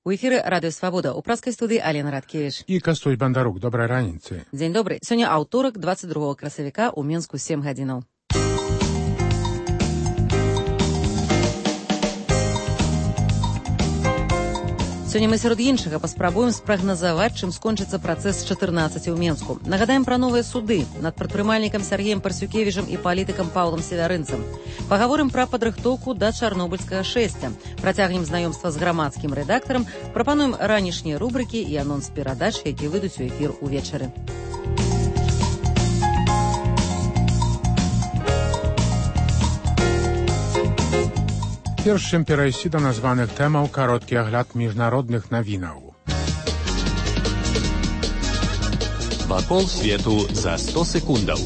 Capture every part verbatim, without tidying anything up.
У эфіры радыё Свабода. У праскай студыі Алена Радкевіч. І Кастусь Бандарук. Добрай раніцы. Дзень добры. Сёння аўторак, дваццаць другога красавіка, у Мінску сем гадзінаў. Сёння мы сярод іншага паспрабуем спрагназаваць, чым скончыцца працэс чатырнаццаці ў Менску. Нагадаем пра новыя суды над прадпрымальнікам Сергеем Парсюкевічам і палітыкам Паўлам Севярынцам. Пагаворым пра падрыхтоўку да чарнобыльскага шэсця. Працягнем знаёмства з грамадскім рэдактарам, прапануем ранішнія рубрыкі і анонс перадач, які выйдуць у эфір увечары. Перш чым перайсці да названых тэмаў, кароткі агляд міжнародных навінаў. Вакол свету за сто секундаў.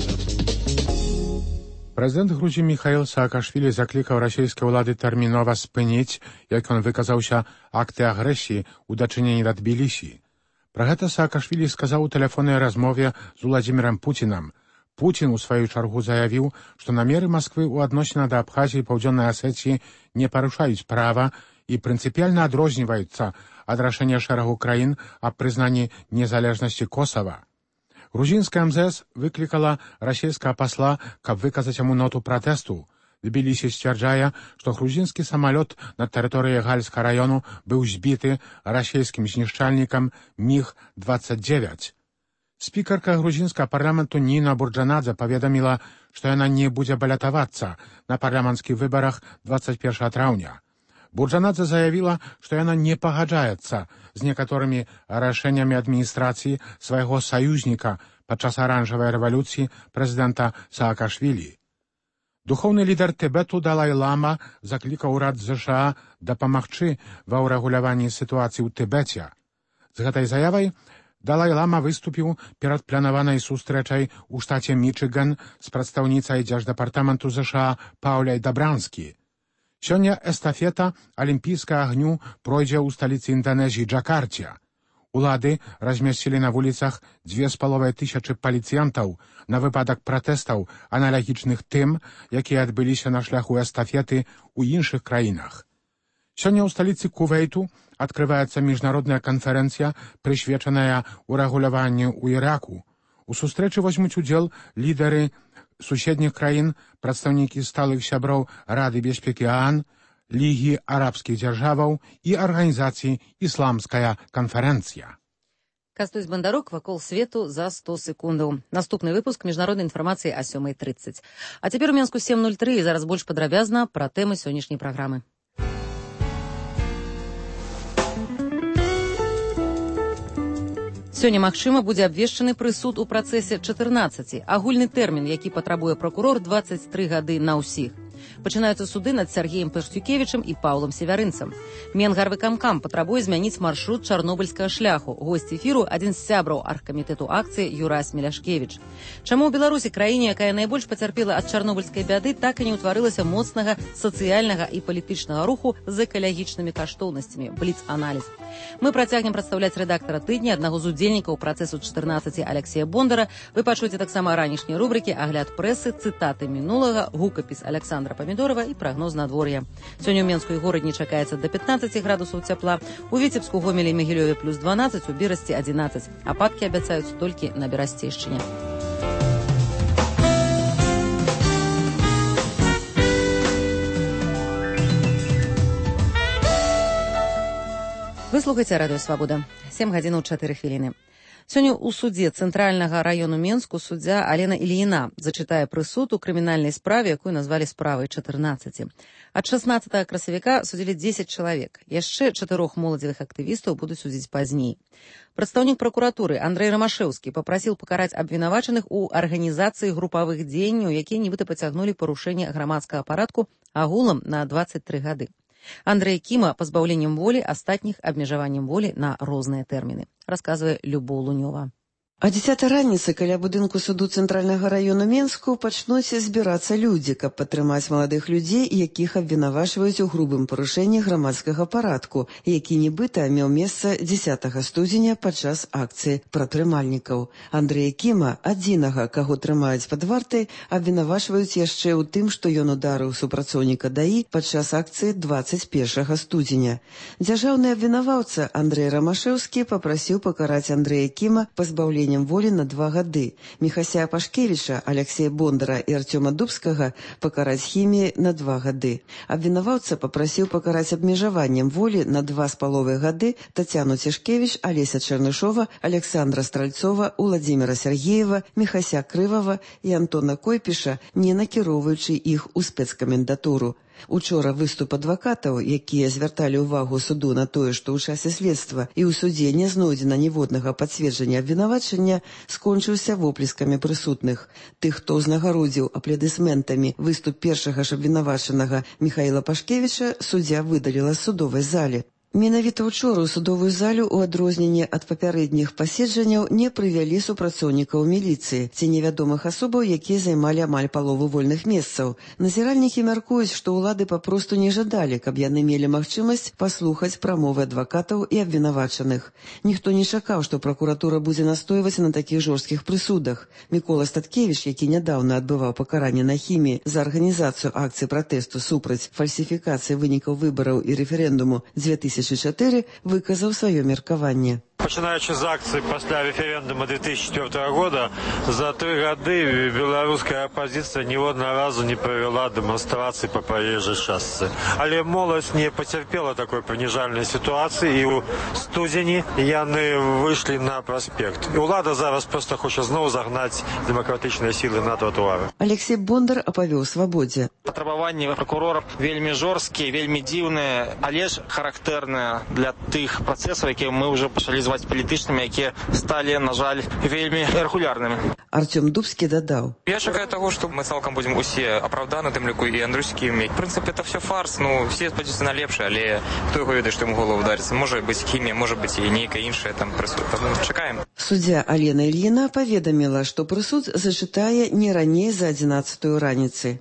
Прэзідэнт Грузіі Міхаіл Саакашвілі заклікаў расійскія ўлады тэрмінова спыніць, як ён выказаўся, акты агрэсіі ў дачыненні да Тбілісі. Пра гэта Саакашвілі сказаў у тэлефоннай размове з Уладзімірам Пуцінам. Пуцін у сваю чаргу заявіў, што намеры Масквы ў адносінах да Абхазіі і Паўдзённай Асецыі не парушаюць права і прынцыпіяльна адрозніваюцца ад рашэння шэрагу краін аб прызнанні незалежнасці Косава. Грузінская эм зэ эс выклікала расійскага пасла, каб выказаць яму ноту пратэсту. Тбілісі сцвярджае, што грузінскі самалёт над тэрыторыяй Гальска раёну быў збіты расійскім знішчальнікам міг дваццаць дзевяць. Спікарка грузінскага парламенту Ніна Бурджанадзе паведаміла, што яна не будзе балятавацца на парламенцкіх выбарах дваццаць першага траўня. Бурджанадзе заявіла, што яна не пагаджаецца з некаторымі рашэннямі адміністрацыі свайго саюзніка падчас аранжавай рэвалюцыі прэзідэнта Саакашвілі. Духоўны лідар Тыбету Далай-Лама заклікаў урад ЗША дапамагчы ва ўрэгуляванні сітуацыі ў Тыбеце. З гэтай заявай Далай-Лама выступіў перад планаванай сустрэчай у штаце Мічыган з прадстаўніцай дзярждэпартаменту ЗША Паўляй Дабранскі. Сёння эстафета алімпійскага агню пройдзе ў сталіцы Інданезіі Джакарце. Улады размесцілі на вуліцах дзве з паловай тысячы паліцыянтаў на выпадак пратэстаў, аналагічных тым, якія адбыліся на шляху эстафеты ў іншых краінах. Сёння ў сталіцы Кувейту адкрываецца міжнародная канферэнцыя, прысвечаная ўрэгуляванню ў Іраку. У сустрэчы возьмуць удзел лідары суседніх краін, прадстаўнікі сталых сяброў Рады бяспекі ААН, Лігі арабскіх дзяржаваў і арганізацыі «Ісламская канферэнцыя». Кастусь Бандарук, вакол свету за сто секундаў. Наступны выпуск міжнароднай інфармацыі а сёмай трыццаць. А цяпер у Мінску сем нуль тры, і зараз больш падрабязна пра тэмы сённяшняй праграмы. Сёння, магчыма, будзе абвешчаны прысуд у працэсе чатырнаццаці. Агульны тэрмін, які патрабуе пракурор, дваццаць тры гады на ўсіх. Пачынаюцца суды над Сергеем Парсюкевічам і Паўлам Севярынцам. Менгарвыкамкам патрабуе змяніць маршрут чарнобыльскага шляху. Госць эфіру – адзін з сябраў аргкамітэту акцыі Юрась Меляшкевіч. Чаму ў Беларусі, краіне, якая найбольш пацярпела ад чарнобыльскай бяды, так і не ўтварылася моцнага сацыяльнага і палітычнага руху з экалагічнымі каштоўнасцямі? Бліц-аналіз. Мы працягнем прадстаўляць рэдактара тыдня, аднаго з удзельнікаў працэсу чатырнаццаці Алексея Бондара. Вы пачуеце таксама ранішнія рубрыкі, агляд прэсы, цытаты мінулага, гукапіс Александра Памідорова і прагноз надвор'я. Сёння ў Менску і горадні чакаецца да пятнаццаці градусаў цяпла, у Віцебску, Гомелі і Магілёве плюс дванаццаць, у Берасці адзінаццаць. Ападкі абяцаюць толькі на Берасцейшчыне. Вы слухаеце радыё Свабода. сем гадзінаў чатыры хвіліны. Сёння ў судзе Цэнтральнага раёну Менску суддзя Алена Ільіна зачытае прысуд у крымінальнай справе, якую назвалі справай чатырнаццаці. Ад шаснаццатага красавіка судзілі дзесяць чалавек. Яшчэ чатырох моладзевых актывістаў будуць судзіць пазней. Прадстаўнік пракуратуры Андрэй Рамашэўскі папрасіў пакараць абвінавачаных у арганізацыі групавых дзеянняў, якія нібыта пацягнулі парушэнне грамадскага парадку агулам на дваццаць тры гады. Андрэй Кіма пазбаўленнем волі, астатніх абмежаваннем волі на розныя тэрміны. Расказвае Любоў Лунёва. А дзесятай раніцы каля будынку суду цэнтральнага раёну Менску пачнуць збірацца людзі, каб падтрымаць маладых людзей, якіх абвінавачваюць у грубым парушэнні грамадскага парадку, які нібыта меў месца дзесятага студзеня падчас акцыі прадпрымальнікаў. Андрэя Кіма, адзінага, каго трымаюць пад вартай, абвінавачваюць яшчэ ў тым, што ён ударыў супрацоўніка ДАІ падчас акцыі дваццаць першага студзеня. Дзяржаўны абвінаваўца Андрэй Рамашэўскі папрасіў пакараць Андрэя Кіма пазбаўленнем волі на два гады. Міхася Пашкевіча, Аляксея Бондара і Арцёма Дубскага пакараць хіміяй на два гады. Абвінаваўца папрасіў пакараць абмежаваннем волі на два з паловай гады Тацяну Цішкевіч, Алеся Чарнышова, Александра Стральцова, Уладзіміра Сергеева, Міхася Крывава і Антона Койпіша, не накіроўваючы іх у спецкамендатуру. Учора выступ адвакатаў, якія звярталі ўвагу суду на тое, што ў часе следства і ў судзе не знойдзена ніводнага пацверджання абвінавачання, скончыўся воплескамі прысутных. Тых, хто ўзнагародзіў апладысментамі выступ першага ж абвінавачанага Міхаіла Пашкевіча, суддзя выдаліла з судовай залі. Менавіта ўчора ў судовую залю ў адрозненне ад папярэдніх паседжанняў не прывялі супрацоўнікаў міліцыі ці невядомых асобаў, якія займалі амаль палову вольных месцаў. Назіральнікі мяркуюць, што ўлады папросту не жадалі, каб яны мелі магчымасць паслухаць прамовы адвакатаў і абвінавачаных. Ніхто не чакаў, што пракуратура будзе настойваць на такіх жорсткіх прысудах. Мікола Статкевіч, які нядаўна адбываў пакаранне на хіміі за арганізацыю акцыі пратэсту супраць фальсіфікацыі вынікаў выбараў і рэферэндуму две тысячи чатыры, выказаў сваё меркаванне. Пачынаючы з акцыі пасля рэферэндума две тысячи четвёртого года, за три гады беларуская апозіцыя ніводнага разу не правяла дэманстрацыі па праезжай частцы. Але моладзь не пацярпела такой паніжальнай сітуацыі, і ў студзені яны выйшлі на праспект. І ўлада зараз проста хоча зноў загнаць дэмакратычныя сілы на тратуары. Алексей Бондар апавёў свабодзе. Патрабаванні пракурора вельмі жорсткія, вельмі дзіўныя, але ж характэрныя для тых працэсаў, якія мы ўжо пачалі зваць палітычнымі, якія сталі, на жаль, вельмі рэгулярнымі. Арцём Дубскі дадаў. Я чакаю таго, што мы цалкам будзем усе апраўданы, тым ліку і Андрюськім. В прынцыпе, это все фарс, ну, все спадзяюцца на лепшае, але хто яго ведае, што яму голову ударыцца. Можа быць хімія, можа быць і нейкая іншая там прысуд. Таму чакаем. Суддзя Алена Ільіна паведаміла, што прысуд зачытае не раней за адзінаццатую раніцы.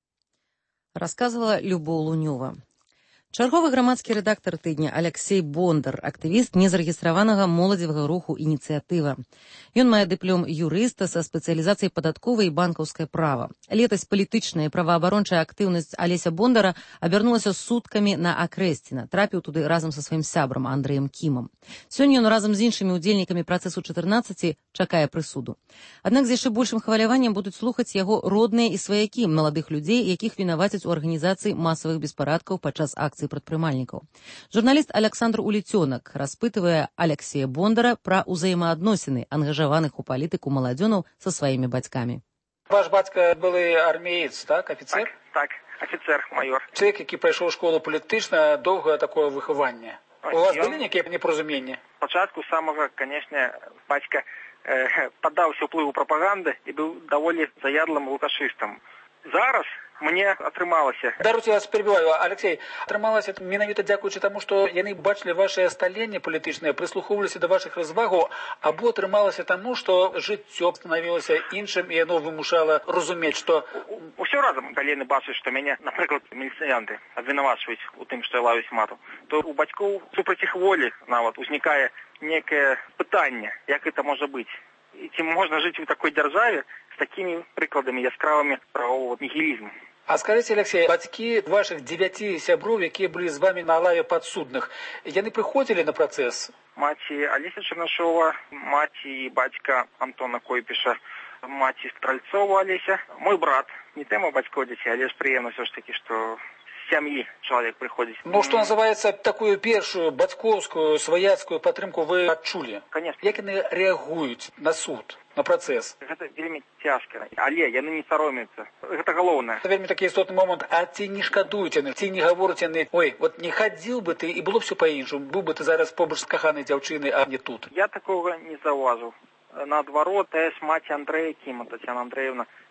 Расказвала Любоў Лунёва. Чарговы грамадскі рэдактар тыдня Аляксей Бондар, актывіст незарэгістраванага моладзевага руху «Ініцыятыва». Ён мае дыплом юрыста са спецыялізацыяй падатковай і банкаўскае права. Летась палітычная і праваабарончая актыўнасць Алеся Бондара абярнулася суткамі на Акрэсціна. Трапіў туды разам са сваім сябрам Андрэем Кімам. Сёння ён разам з іншымі ўдзельнікамі працэсу чатырнаццаці чакае прысуду. Аднак з яшчэ большым хваляваннем будуць слухаць яго родныя і сваякі маладых людзей, якіх вінавацяць у арганізацыі масавых беспарадкаў падчас акцыі прадпрымальнікаў. Журналіст Александр Уліцёнак распытывае Аляксея Бондара пра ўзаемаадносіны ангажаваных у палітыку маладзёнаў са сваімі бацькамі. Ваш бацька былы армеец, так, афіцер? Так, так, афіцер, майор. Чалавек, які прайшоў школу палітычна, доўгае такое выхаванне. У вас былі нейкія непаразуменні? Спачатку самага, канешне, бацька э, паддаўся ўплыву прапаганды і быў даволі заядлым лукашыстам. Зараз мне атрымалася. Даруйте, я вас перебиваю, Алексей. Атрымалася менавіта дзякуючы таму, што яны бачылі вашае сталенне палітычнае, прыслухоўваліся да вашых развагаў, або атрымалася таму, што жыццё станавілася іншым, і яно вымушала разумець, што... Усё разам, калі яны бачаць, што мяне, напрыклад, міліцыянты абвінавачваюць у тым, што я лаюсь мату, то у бацькоў супраць іх волі нават узнікае некае пытанне, як гэта можа быць. І ці можна жыць у такой дзяржаве з такімі прыкладамі яскравымі правового нігілізму. А скажите, Алексей, бацькі ваших девяти сяброў, якія былі з вами на лаве падсудных, яны прыходзілі на працэс? Маці Алеся Чарнышова, маці і бацька Антона Койпіша, маці Стральцова Алеся, мой брат, не тэма бацькоў дзяцей, але ж прыемна ўсё ж такі, што з сям'і чалавек прыходзіць. Ну, што называецца, такую першую бацькоўскую, сваяцкую падтрымку вы адчулі? Конечно. Як яны рэагуюць на суд, на працэс? Гэта вельмі цяжка, але яны не саромяцца. Гэта галоўнае. Це вельмі такі істотны момант. А ці не шкадуюць яны, ці не гавораць яны, ой, вот не хадзіў бы ты, і было б все па-іншаму, быў бы ты зараз побач з каханай дзяўчынай, а не тут. Я такога не заўважыў. Наадварот, тая ж маці Андрэя Кіма, Тацяна Андрэевна,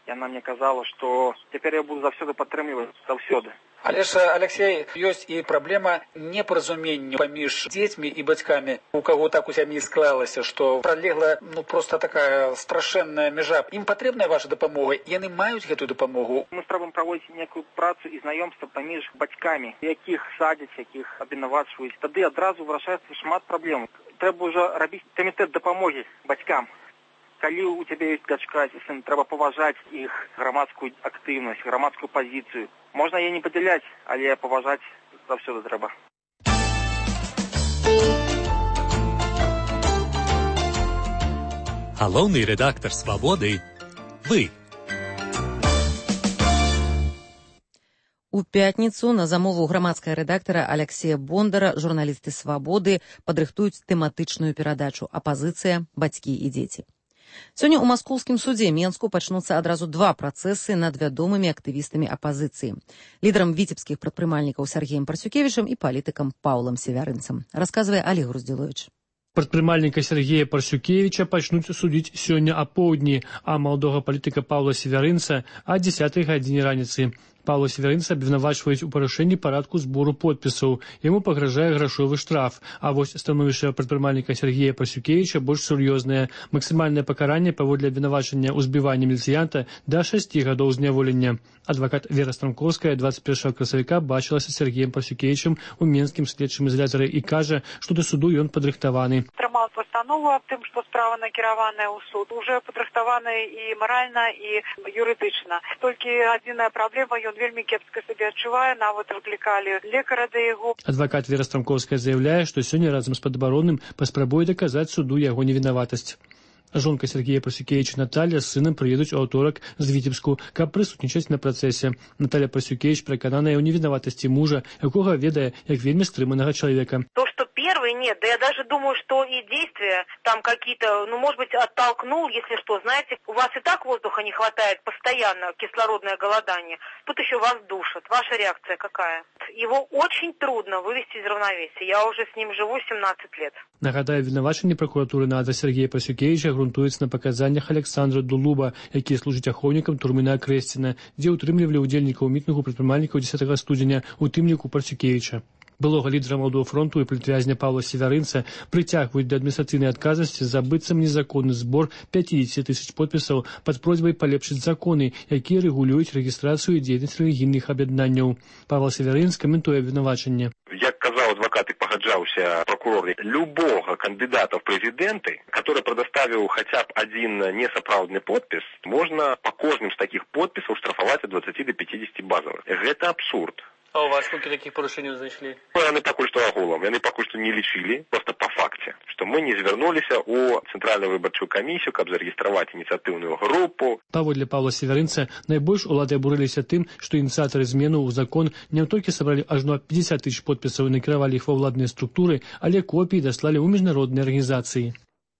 и она мне казала, что теперь я буду завсёды падтрымліваць заўсёды. Але ж, Алексей, ёсць і праблема непаразумення паміж дзецьмі і бацькамі, у каго так у сям'і склалася, што пролегла ну просто такая страшэнная мяжа. Ім патрэбная ваша дапамога, яны маюць гэтую дапамогу. Мы спрабуем праводзіць некую працу і знаёмства паміж бацькамі, якіх садзяць, якіх абвінавачваюць. Тады адразу вырашаецца шмат праблем. Трэба ўжо рабіць камітэт дапамогі бацькам. Калі у цябе ёсць дачка ці сын, трэба паважаць іх грамадскую актыўнасць, грамадскую пазіцыю. Можна яе не падзяляць, але паважаць заўсёды трэба. Галоўны рэдактар «Свабоды» – вы. У пятніцу на замову грамадскага рэдактара Алексея Бондара журналісты «Свабоды» падрыхтуюць тэматычную перадачу «Апазіцыя, бацькі і дзеці». Сёння ў маскоўскім судзе Менску пачнуцца адразу два працэсы над вядомымі актывістамі апазіцыі. Лідарам віцебскіх прадпрымальнікаў Сергеем Парсюкевічам і палітыкам Паўлам Севярынцам. Расказвае Олег Груздзіловіч. Прадпрымальніка Сергея Парсюкевіча пачнуць судзіць сёння апоўдні, а маладога палітыка Паўла Севярынца а дзесятай гадзіне раніцы. Паўла Севярынца абвінавачваюць у парушэнні парадку збору подпісаў. Яму пагражае грашовы штраф. А вось становішча прадпрымальніка Сергея Парсюкевіча больш сур'ёзнае. Максімальнае пакаранне паводле абвінавачання ў збіванні міліцыянта да шасці гадоў зняволення. Адвакат Вера Страмковская двадцать первого красавіка бачылася з Сергеем Парсюкевічам у менскім следчым изолятары і кажа, што да суду ён падрыхтаваны. Трымаў пастанову аб тым, што справа накіраваная ў суд, уже падрыхтаваны і маральна, і юрыдычна. Толькі адзіная праблема, ён вельмі кепска сябе адчувае, нават выклікалі лекара да яго. Адвакат Вера Страмковская заявляе, што сёння разам з падабаронным паспрабуе даказаць суду яго невінаватасць. Жонка Сергея Парсюкевича Наталья з сынам прыедуць у аўторак з Віцебску, каб прысутнічаць на працэсе. Наталья Парсюкевич перакананая ў невінаватасці мужа, якога ведае як вельмі стрыманага чалавека. То, что первый нет, да я даже думаю, что и действия там какие-то, ну, может быть, оттолкнул, если что, знаете, у вас и так воздуха не хватает постоянно, кислородное голодание, тут еще вас душат. Ваша реакция какая? Его очень трудно вывести из равновесия. Я уже с ним живу семнадцать лет. Нагадаю, обвинувачення прокуратури на адрес Сергея Парсюкевича грунтуецца на паказаннях Александра Дулуба, які служыць ахоўнікам турмы на Акрэсціна, дзе ўтрымлівалі ўдзельнікаў мітынгу прадпрымальнікаў дзесятага студзеня, у тым ліку Парсюкевича. Былога лідера Маладога фронту і палітвязня Паўла Севярынца прыцягваюць да адміністрацыйнай адказнасці за быццам незаконны збор пятьдесят тысяч подпісаў пад просьбай палепшыць законы, якія рэгулююць рэгістрацыю і дзейнасць рэлігійных аб'яднанняў. Павел Севярынц каментуе абвінавачанне. Як казаў адвакат і пагаджаўся прокурор, любого кандидата в президенты, который предоставил хотя бы один несапраўдны подпис, можно по кожным з таких подпісаў штрафаваць ад двадцати до пятидесяти базовых. Гэта абсурд. А у вас сколько таких порушений знайшлі? Яны пакуль што агулам, яны пакуль што не лічылі, просто по факце, што мы не звярнуліся ў цэнтральную выбарчую камісію, каб зарэгістраваць ініцыятыўную групу. Паводле Паўла Севярынца найбольш улады абурыліся тым, што ініцыятары змену ў закон не толькі сабралі ажно пятьдесят тысяч подпісаў і накіравалі іх ва ўладныя структуры, але копіі даслалі ў міжнародныя арганізацыі.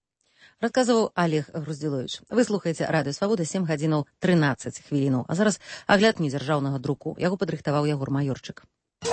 Расказваў Олег Груздзіловіч. Вы слухаеце Радыё Свабода, сем гадзінаў трынаццаць хвілінаў. А зараз агляд недзяржаўнага друку. Яго падрыхтаваў Ягор Маёрчык.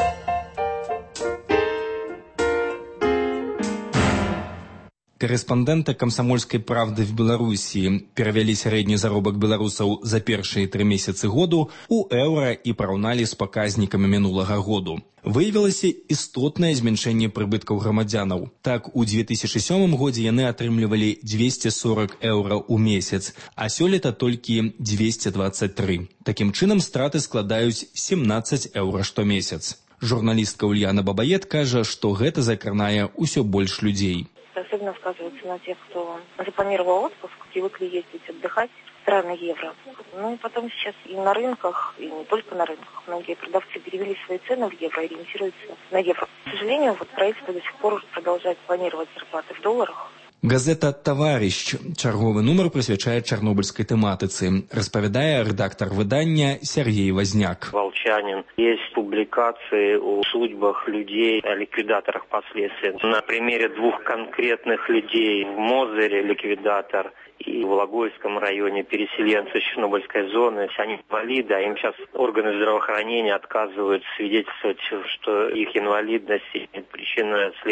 Корэспандэнты «Камсамольскай правды» в Беларусі перавялі сярэдні заробак беларусаў за першыя тры месяцы году ў еўра і параўналі з паказнікамі мінулага году. Выявілася істотнае змяншэнне прыбыткаў грамадзянаў. Так, у две тысячи сёмым годзе яны атрымлівалі двести сорок еўра ў месяц, а сёлета толькі двести двадцать три. Такім чынам, страты складаюць семнадцать еўра штомесяц. Журналістка Ульяна Бабаед кажа, што гэта закранае ўсё больш людзей. Особенно сказывается на тех, кто запланировал отпуск, привыкли ездить отдыхать в страны евро. Ну и потом сейчас и на рынках, и не только на рынках, многие продавцы перевели свои цены в евро и ориентируются на евро. К сожалению, вот правительство до сих пор продолжает планировать зарплаты в долларах. Газета «Таварищ» чарговы нумар прысвячае чарнобыльскай тэматыцы, распавядае рэдактар выдання Сергей Возняк. Волчанин. Есть публикации о судьбах людей, о ликвидаторах последствий. На примере двух конкретных людей в Мозыре ликвидатор и в Логойском районе переселенцы Чернобыльской зоны. Они инвалиды, а им сейчас органы здравоохранения отказывают свидетельствовать, что их инвалидность имеет причинно-следственную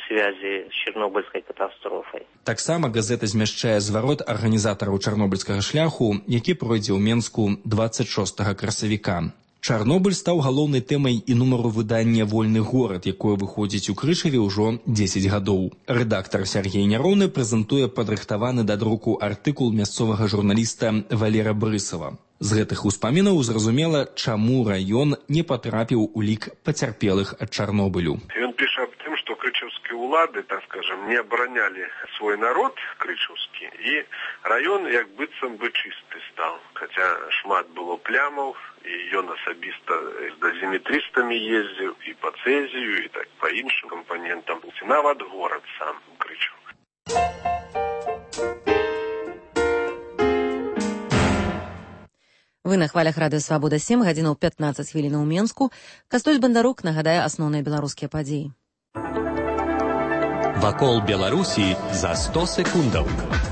связи с Чернобыльской катастрофой. Таксама газета змяшчае зварот арганізатараў чарнобыльскага шляху, які пройдзе ў Менску дваццаць шостага красавіка. Чарнобыль стаў галоўнай тэмай і нумару выдання «Вольны горад», якое выходзіць у Крышаве ўжо дзесяць гадоў. Рэдактар Сяргей Няроўны прэзентуе падрыхтаваны да друку артыкул мясцовага журналіста Валера Брысава. З гэтых успамінаў зразумела, чаму раён не патрапіў у лік пацярпелых ад Чарнобылю. Ён піша аб тым, што крычаўскія ўлады, так скажем, не абаранялі свой народ крычаўскі, і раён як быццам бы чысты стаў. Хаця шмат было плямаў, і ён асабіста з дазіметрыстамі ездзіў, і па цэзію, і так па іншым кампанентам. І нават горад сам крычаў. Вы на хвалях радыё «Свабода» сем гадзінаў пятнаццаць хвілінаў у Менску. Кастусь Бандарук нагадае асноўныя беларускія падзеі. Вакол Беларусі за сто секундаў.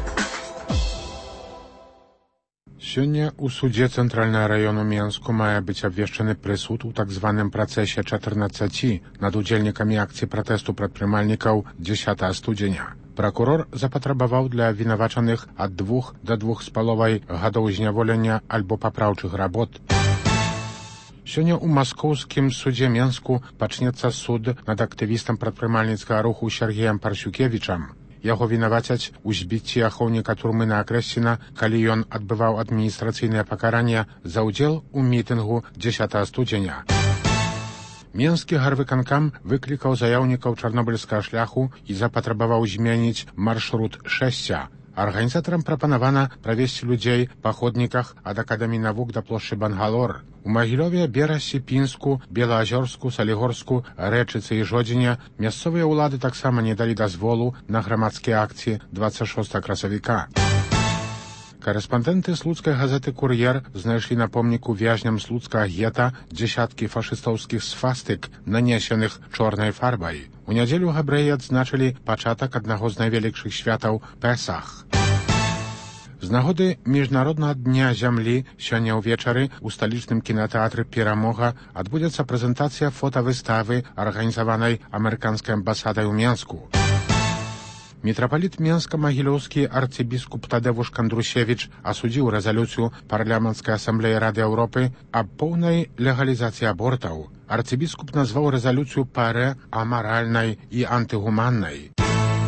Сёння ў судзе Цэнтральнага раёну Менску мае быць абвешчаны прысуд у так званым працэсе чатырнаццаці над удзельнікамі акцыі пратэсту прадпрымальнікаў дзесятага студзеня. Пракурор запатрабаваў для абвінавачаных ад двух да двух з паловай гадоў зняволення альбо папраўчых работ. Сёння ў маскоўскім судзе Менску пачнецца суд над актывістам прадпрымальніцкага руху Сяргеем Парсюкевічам. Яго вінавацяць у збіцці ахоўніка турмы на Акрэсціна, калі ён адбываў адміністрацыйнае пакаранне за ўдзел у мітынгу дзесятага студзеня. Менскі гарвыканкам выклікаў заяўнікаў чарнобыльскага шляху і запатрабаваў змяніць маршрут шэсця. Арганізатарам прапанавана правесці людзей па ходніках ад Акадэміі навук да плошчы Бангалор. У Магілёве, Берасе, Пінску, Белаазёрску, Салігорску, Рэчыцы і Жодзіне мясцовыя ўлады таксама не далі дазволу на грамадскія акцыі дваццаць шостага красавіка. Карэспандэнты слуцкай газеты «Кур'ер» знайшлі на помніку вязням слуцкага гета дзесяткі фашыстаўскіх свастык, нанесеных чорнай фарбай. У нядзелю габрэі адзначылі пачатак аднаго з найвялікшых святаў Песах. З нагоды міжнароднага дня зямлі сёння ўвечары ў сталічным кінатэатры «Перамога» адбудзецца прэзентацыя фотавыставы, арганізаванай амерыканскай амбасадай у Менску. Мітрапаліт Менска-Магілёўскі арцыбіскуп Тадэвуш Кандрусевіч асудзіў рэзалюцыю парламенцкай асамблеі Рады Еўропы аб поўнай легалізацыі абортаў. Арцыбіскуп назваў рэзалюцыю ПАРЭ амаральнай і антыгуманнай.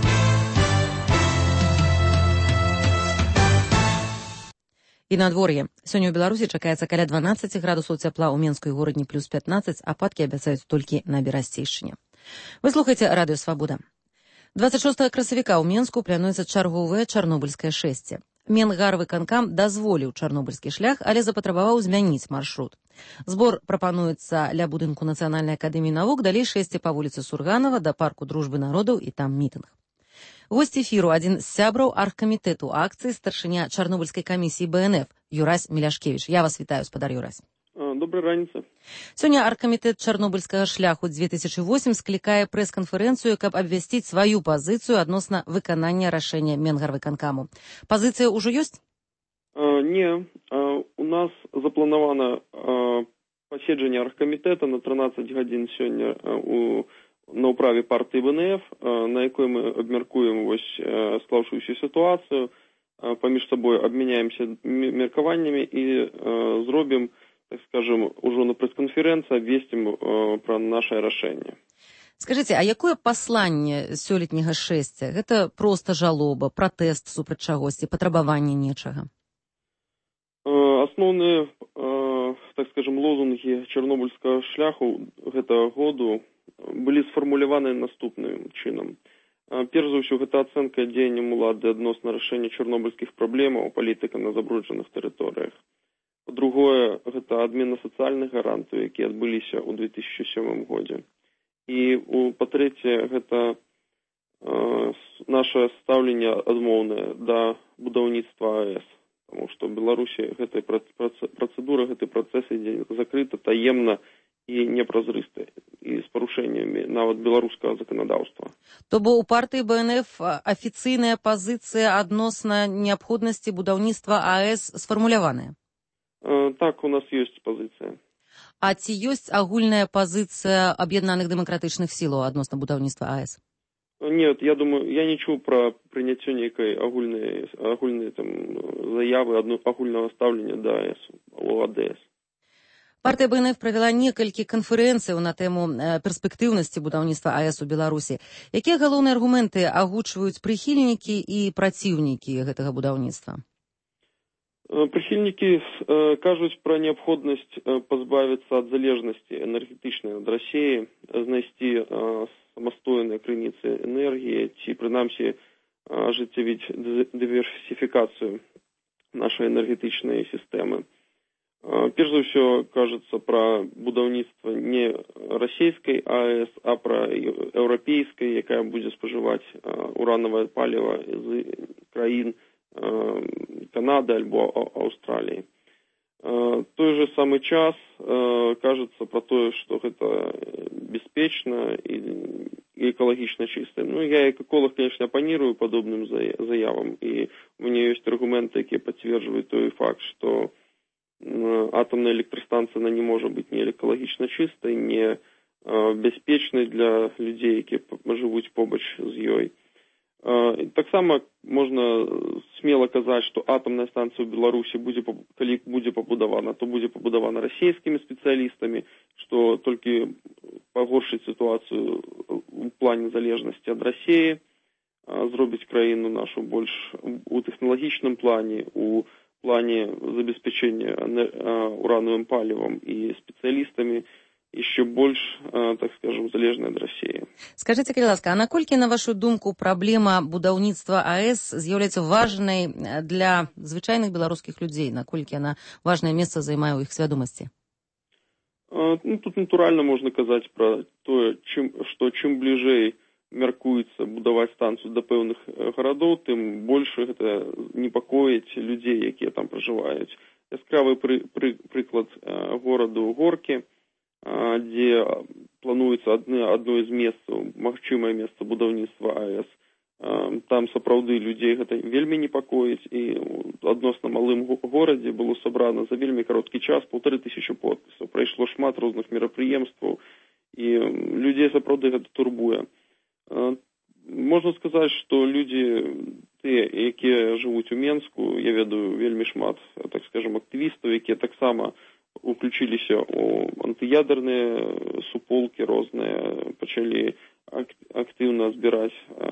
І надвор'е. Сёння ў Беларусі чакаецца каля дванаццаць градусаў цяпла, ў Менску і горадні плюс пятнаццаць, ападкі абяцаюць толькі на Берасцейшчыне. Вы слухаеце радыё «Свабода». дваццаць шостага красавіка ў Менску плануецца чарговае чарнобыльскае шэсце. Менгарвыканкам дазволіў чарнобыльскі шлях, але запатрабаваў змяніць маршрут. Збор прапануецца ля будынку Нацыянальнай акадэміі навук, далей шэсце па вуліцы Сурганова да парку Дружбы народаў і там мітынг. Госць эфіру адзін з сябраў аргкамітэту акцыі, старшыня Чарнобыльскай камісіі Бэ Эн Эф Юрась Міляшкевіч. Я вас вітаю, спадар Юрась. Добрай раніцы. Сёння аргкамітэт чарнобыльскага шляху две тысячи восем склікае прэс-канферэнцыю, каб абвясціць сваю пазіцыю адносна выканання рашэння Менгарвыканкаму. Пазіцыя ўжо ёсць? А, не. А, у нас запланавана а, паседжанне аргкамітэта на трынаццаць гадзін сёння а, у, на ўправе партыі Бэ Эн Эф, а, на якой мы абмяркуем вось а, склаўшуюся сітуацыю, а, паміж сабой абмяняемся меркаваннямі і а, зробім, так скажем, ужо на прэс-канферэнцыі абвесцім э, пра нашае рашэнне. Скажыце, а якое пасланне сёлетняга шэсця? Гэта проста жалоба, пратэст супраць чагосьці, патрабаванне нечага? Э, асноўныя, э, так скажем, лозунгі чарнобыльскага шляху гэтага году былі сфармуляваны наступным чынам. Э, перш за ўсё, гэта ацэнка дзеянням улады адносна рашэння чарнобыльскіх праблемаў, палітыка на забруджаных тэрыторыях. Другое, гэта адмена сацыяльных гарантый, якія адбыліся ў две тысячи сёмым годзе. І, па-трэцяе, гэта э, наше стаўленне адмоўнае да будаўніцтва А Э С. Таму што ў Беларусі гэтай працэдура, гэты працэс ідзе закрыта, таемна і непразрыста, і з парушэннямі нават беларускага заканадаўства. То бо ў партыі Бэ Эн Эф афіцыйная пазіцыя адносна неабходнасці будаўніцтва А Э С сфармуляваная? Так, у нас ёсць пазіцыя. А ці ёсць агульная пазіцыя аб'яднаных дэмакратычных сілаў адносна будаўніцтва А Э С? Нет, я думаю, я не чув про прийняття некой агульной, агульной там заявы, одно, агульного ставлення до АЭС, у АДС. Партыя БНФ правяла некалькі канферэнцыяў на тэму перспектыўнасці будаўніцтва АЭС у Беларусі. Якія галоўныя аргументы агучваюць прыхільнікі і праціўнікі гэтага будаўніцтва? Прыхільнікі кажуць пра неабходнасць пазбавіцца ад залежнасці энергетычнай ад Расіі, знайсці самастойныя крыніцы энергіі ці, прынамсі, ажыццявіць дыверсіфікацыю нашай энергетычнай сістэмы. Перш за ўсё кажется пра будаўніцтва не расійскай АЭС, а пра еўрапейскай, якая будзе спажываць уранавае паліва з краін Канады альбо Аўстраліі. Той же самы час кажется пра тое, што гэта бяспечна і экалагічна чыста. Ну, я як эколог, конечно, апанірую падобным заявам, і у мяне ёсць аргументы, якія пацверджваюць той факт, што атомная электрастанцыя она не может быть не экалагічна чистой, не бяспечнай для людей, якія жывуць побач з ёй. Таксама можна смело казаць, што атомная станцыя ў Беларусі будзе, калі будзе пабудавана, то будзе пабудавана расійскімі спецыялістамі, што толькі пагоршыць сітуацыю у плане залежнасці ад Расіі, зробіць краіну нашу больш у тэхналагічным плане, у плане забеспечения урановым палівом и специалистами еще больше, так скажем, залежной от России. Скажите, калі ласка, а наколькі, на вашу думку, праблема будаўніцтва АЭС з'яўляецца важнай для звычайных беларускіх людзей? Наколькі она важное месца займае ў іх свядомасці? Ну, тут натуральна можна казаць пра тое, чым, што чым бліжэй мяркуецца будаваць станцыю да пэўных гарадоў, тым больш гэта непакоіць людзей, якія там пражываюць. Яскравы пры, пры, прыклад гораду Горкі, дзе плануецца адно, адно з месцаў, магчымае месца будаўніцтва АЭС. Там сапраўды людзей гэта вельмі непакоіць, і адносна малым горадзе было сабрана за вельмі кароткі час паўтары тысячы подпісаў. Прайшло шмат розных мерапрыемстваў, і людзей сапраўды гэта турбуе. Можна сказаць, што людзі, тыя, якія жывуць у Менску, я ведаю вельмі шмат, так скажем, актывістаў, якія таксама уключіліся ў антыядерныя суполкі розныя, пачалі актыўна збіраць,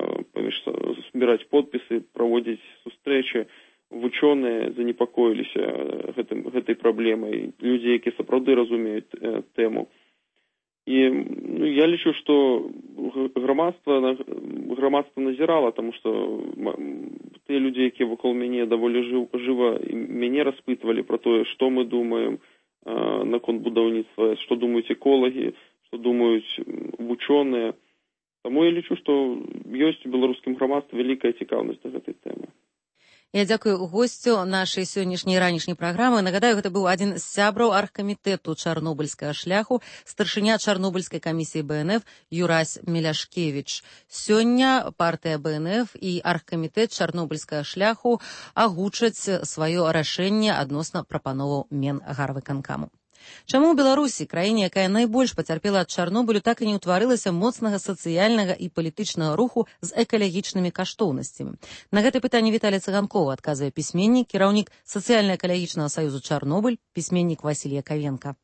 збіраць подпісы, праводзіць сустрэчы. Вучоныя занепакоіліся гэтым, гэтай праблемай, людзі, якія сапраўды разумеюць тэму. І ну, я лічу, што грамадства, грамадства назірала, тому што тыя людзі, якія вакол мяне даволі жыў, жыва мяне распытвалі пра тое, што мы думаем а, наконт будаўніцтва, што думаюць эколагі, што думаюць вучоныя. Таму я лічу, што ёсць у беларускім грамадстве вялікая цікаўнасць да гэтай тэмы. Я дзякую госцю нашай сённяшняй ранішняй праграмы. Нагадаю, гэта быў адзін з сябраў аргкамітэту чарнобыльскага шляху, старшыня чарнобыльскай камісіі БНФ Юрась Меляшкевіч. Сёння партыя БНФ і аргкамітэт чарнобыльскага шляху агучаць сваё рашэнне адносна прапановаў Менгарвыканкаму. Чаму ў Беларусі, краіне, якая найбольш пацярпела ад Чарнобылю, так і не ўтварылася моцнага сацыяльнага і палітычнага руху з экалагічнымі каштоўнасцямі? На гэтае пытанне Віталій Цыганкова адказвае пісьменнік, кіраўнік сацыяльна-экалагічнага саюзу Чарнобыль, пісьменнік Васіль Яковенко.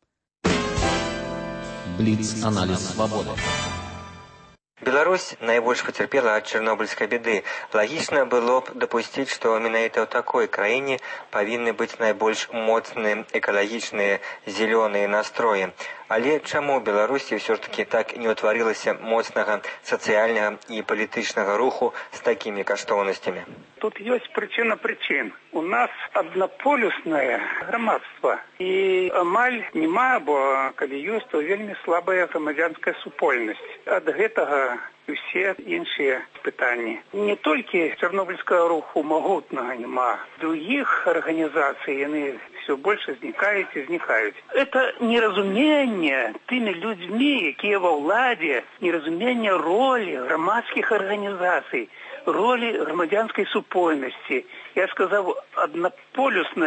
Бліц-аналіз свабоды. Беларусь найбольш пацярпела ад чарнобыльскай беды. Лагічна было б дапусціць, што менавіта ў такой краіне павінны быць найбольш моцныя экалагічныя зялёныя настроі. Але чаму ў Беларусі ўсё ж такі так не ўтварылася моцнага сацыяльнага і палітычнага руху з такімі каштоўнасцямі? Тут ёсць прычына прычын. У нас аднаполюснае грамадства. І амаль няма, бо калі ёсць, то вельмі слабая грамадзянская супольнасць. Ад гэтага усе іншыя пытанні. Не толькі чарнобыльскага руху магутнага няма. Другіх арганізацый яны все больше знікаюць і знікаюць. Это неразуменне тымі людзьмі, якія ва ўладзе, неразуменне ролі грамадскіх арганізацый, ролі грамадзянскай супольнасці. Я сказаў, аднаполюснае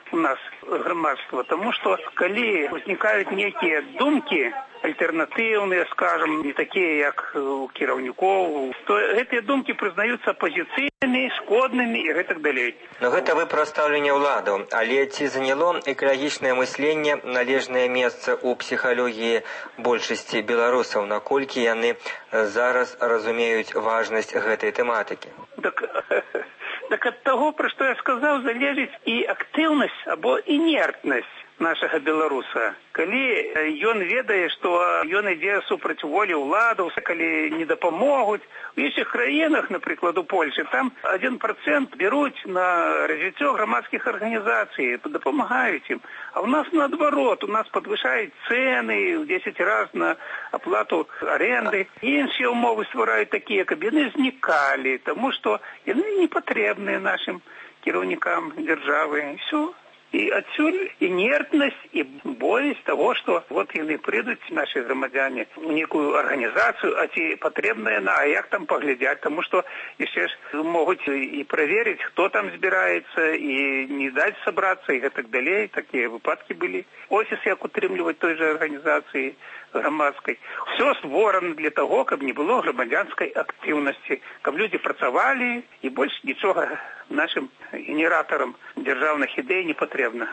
у нас громадства, тому что коли возникают некие думки альтернативные, скажем, не такие, как у кіраўнікоў, то эти думки признаются оппозиционными, шкодными и так далее. Но гэта вы пра стаўленне ўладаў, але ці заняло экалагічнае мысленне належнае месца ў псіхалогіі большасці беларусаў, наколькі яны зараз разумеюць важнасць гэтай тэматыкі? Так, так ад таго, пра што я сказаў, залежыць і актыўнасць або інертнасць нашага беларуса. Калі ён ведае, што ён ідзе супраць волі ўладаў, калі не дапамогуць. У іншых краінах, напрыклад, у Польшы, там один процент беруць на развіццё грамадскіх арганізацый, дапамагаюць ім. А у нас наадварот, у нас падвышаюць цэны в десять раз на аплату аренды. Іншыя умовы ствараюць такія, каб яны знікалі, таму што яны не патрэбныя нашим кіраўнікам дзяржавы. Всё. И отсюда инертность и боязнь того, что вот яны придут, наши громадяне, в некую организацию, а те потребные на, а як там поглядять, потому что еще могут и проверить, кто там збирается, и не дать собраться, и так далее. Такие выпадки были. Офис як утримливать той же организации громадской. Все створено для того, каб не было громадянской активности, каб люди працавали, и больше ничего нашим генераторам державных идей не потребно.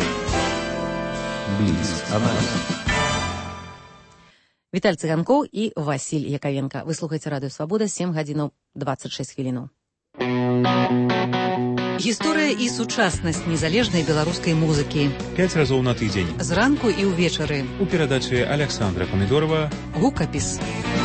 Віталь Цыганкоў і Васіль Якавенка. Вы слухаеце Радыё Свабода, сем гадзінаў двадцать шесть хвілінаў. Гісторыя і сучаснасць незалежнай беларускай музыкі. Пяць разоў на тыдзень. Зранку і ўвечары. У перадачы Александра Памідорова. Гукапіс.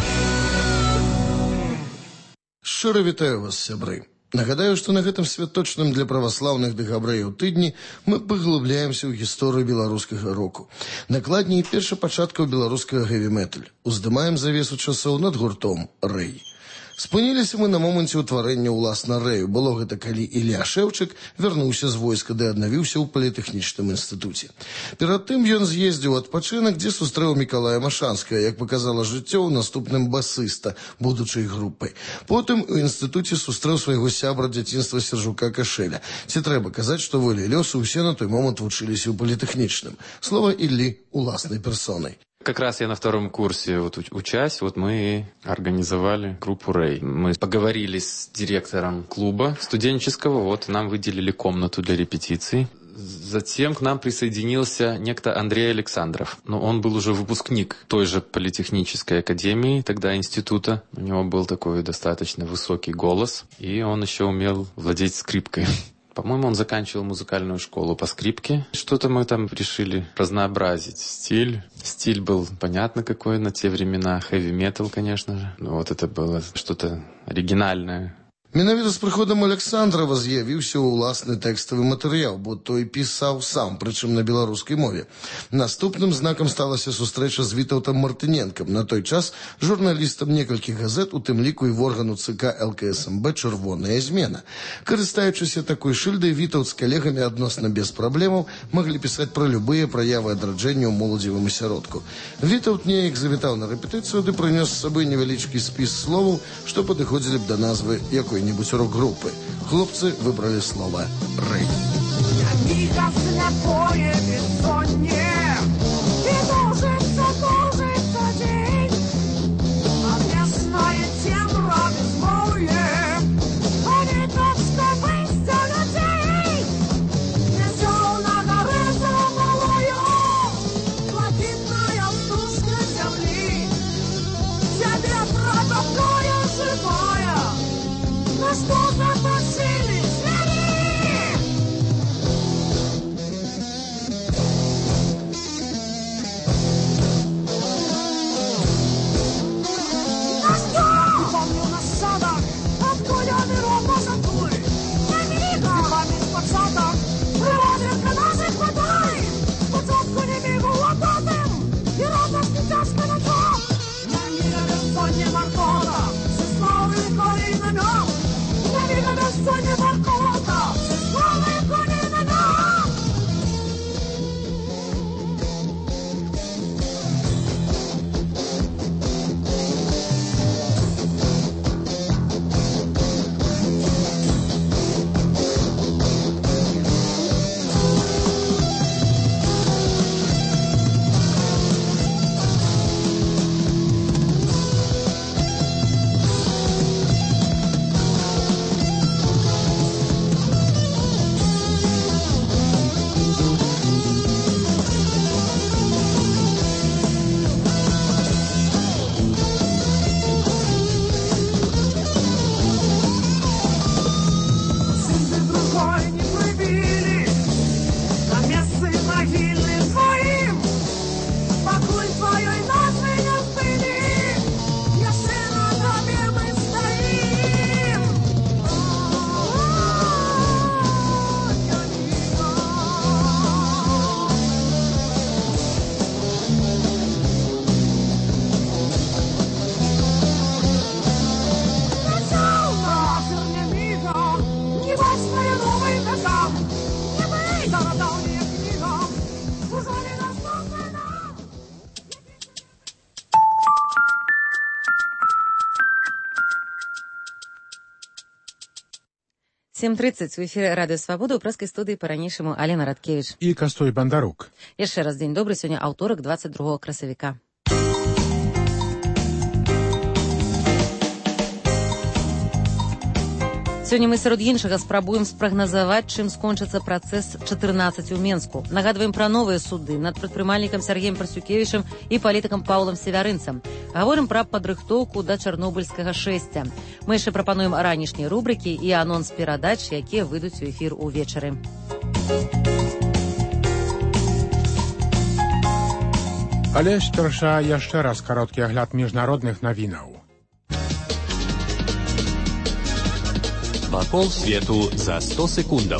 Шчыра вітаю вас, сябры. Нагадаю, што на гэтым святочным для праваслаўных ды габрэяў тыдні мы паглыбляемся ў гісторыю беларускага року. Накладней першапачаткаў беларускага хэві-металь. Уздымаем завесу часоў над гуртом «Рэй». Спыніліся мы на моманце ўтварэння ўласна рэю. Было гэта, калі Ілля Шэўчык вярнуўся з войска ды аднавіўся ў політэхнічным інстытуце. Перад тым ён з'ездзіў адпачынак, дзе сустрэў Мікалая Машанскага, як паказала жыццё ў наступным басыста будучай групай. Потым у інстытуце сустрэў свайго сябра дзяцінства Сержука Кашэля. Ці трэба казаць, што волі лёсу ўсе на той момант вучыліся ў політэхнічным. Слова Іллі уласнай персонай. Как раз я на втором курсе вот учась, вот мы организовали группу «Рэй». Мы поговорили с директором клуба студенческого, вот нам выделили комнату для репетиций. Затем к нам присоединился некто Андрей Александров. Но он был уже выпускник той же политехнической академии, тогда института. У него был такой достаточно высокий голос, и он еще умел владеть скрипкой. По-моему, он заканчивал музыкальную школу по скрипке. Что-то мы там решили разнообразить стиль. Стиль был понятно какой на те времена. Хэви-метал, конечно же. Но вот это было что-то оригинальное. Менавіта з прыходам Александрова з'явіўся ўласны тэкставы матэрыял, бо той пісаў сам, прычым на беларускай мове. Наступным знакам сталася сустрэча з Вітаўтам Мартыненкам, на той час журналістам некалькіх газет, у тым ліку і в органу ЦК эл ка эс эм бэ «Чырвоная змена». Карыстаючыся такой шыльдай, Вітаўт з калегамі адносна без праблемаў маглі пісаць пра любыя праявы адраджэння ў моладзевым асяродку. Вітаўт неяк завітаў на рэпетыцыю ды прынёс з сабой невялічкі спіс словаў, што падыходзілі б да назвы якой нибудь рок-группы. Хлопцы выбрали слово «Рэй». сем тридцать у эфире Радио Свобода, у прэскай студыі па-ранейшаму Алена Радкевіч. І Кастой Бандарук. Яшчэ раз дзень добры, сёння аўторак, двадцать другого красавіка. Сёння мы сярод іншага спрабуем спрагназаваць, чым скончыцца працэс чатырнаццаць у Менску. Нагадваем пра новыя суды над прадпрымальнікам Сяргеем Парсюкевічам і палітыкам Паўлам Севярынцам. Гаворым пра падрыхтоўку да чарнобыльскага шэсця. Мы яшчэ прапануем ранішнія рубрыкі і анонс перадач, якія выйдуць у эфір увечары. Але спярша яшчэ раз кароткі агляд міжнародных навінаў. Вакол свету за сто секундаў.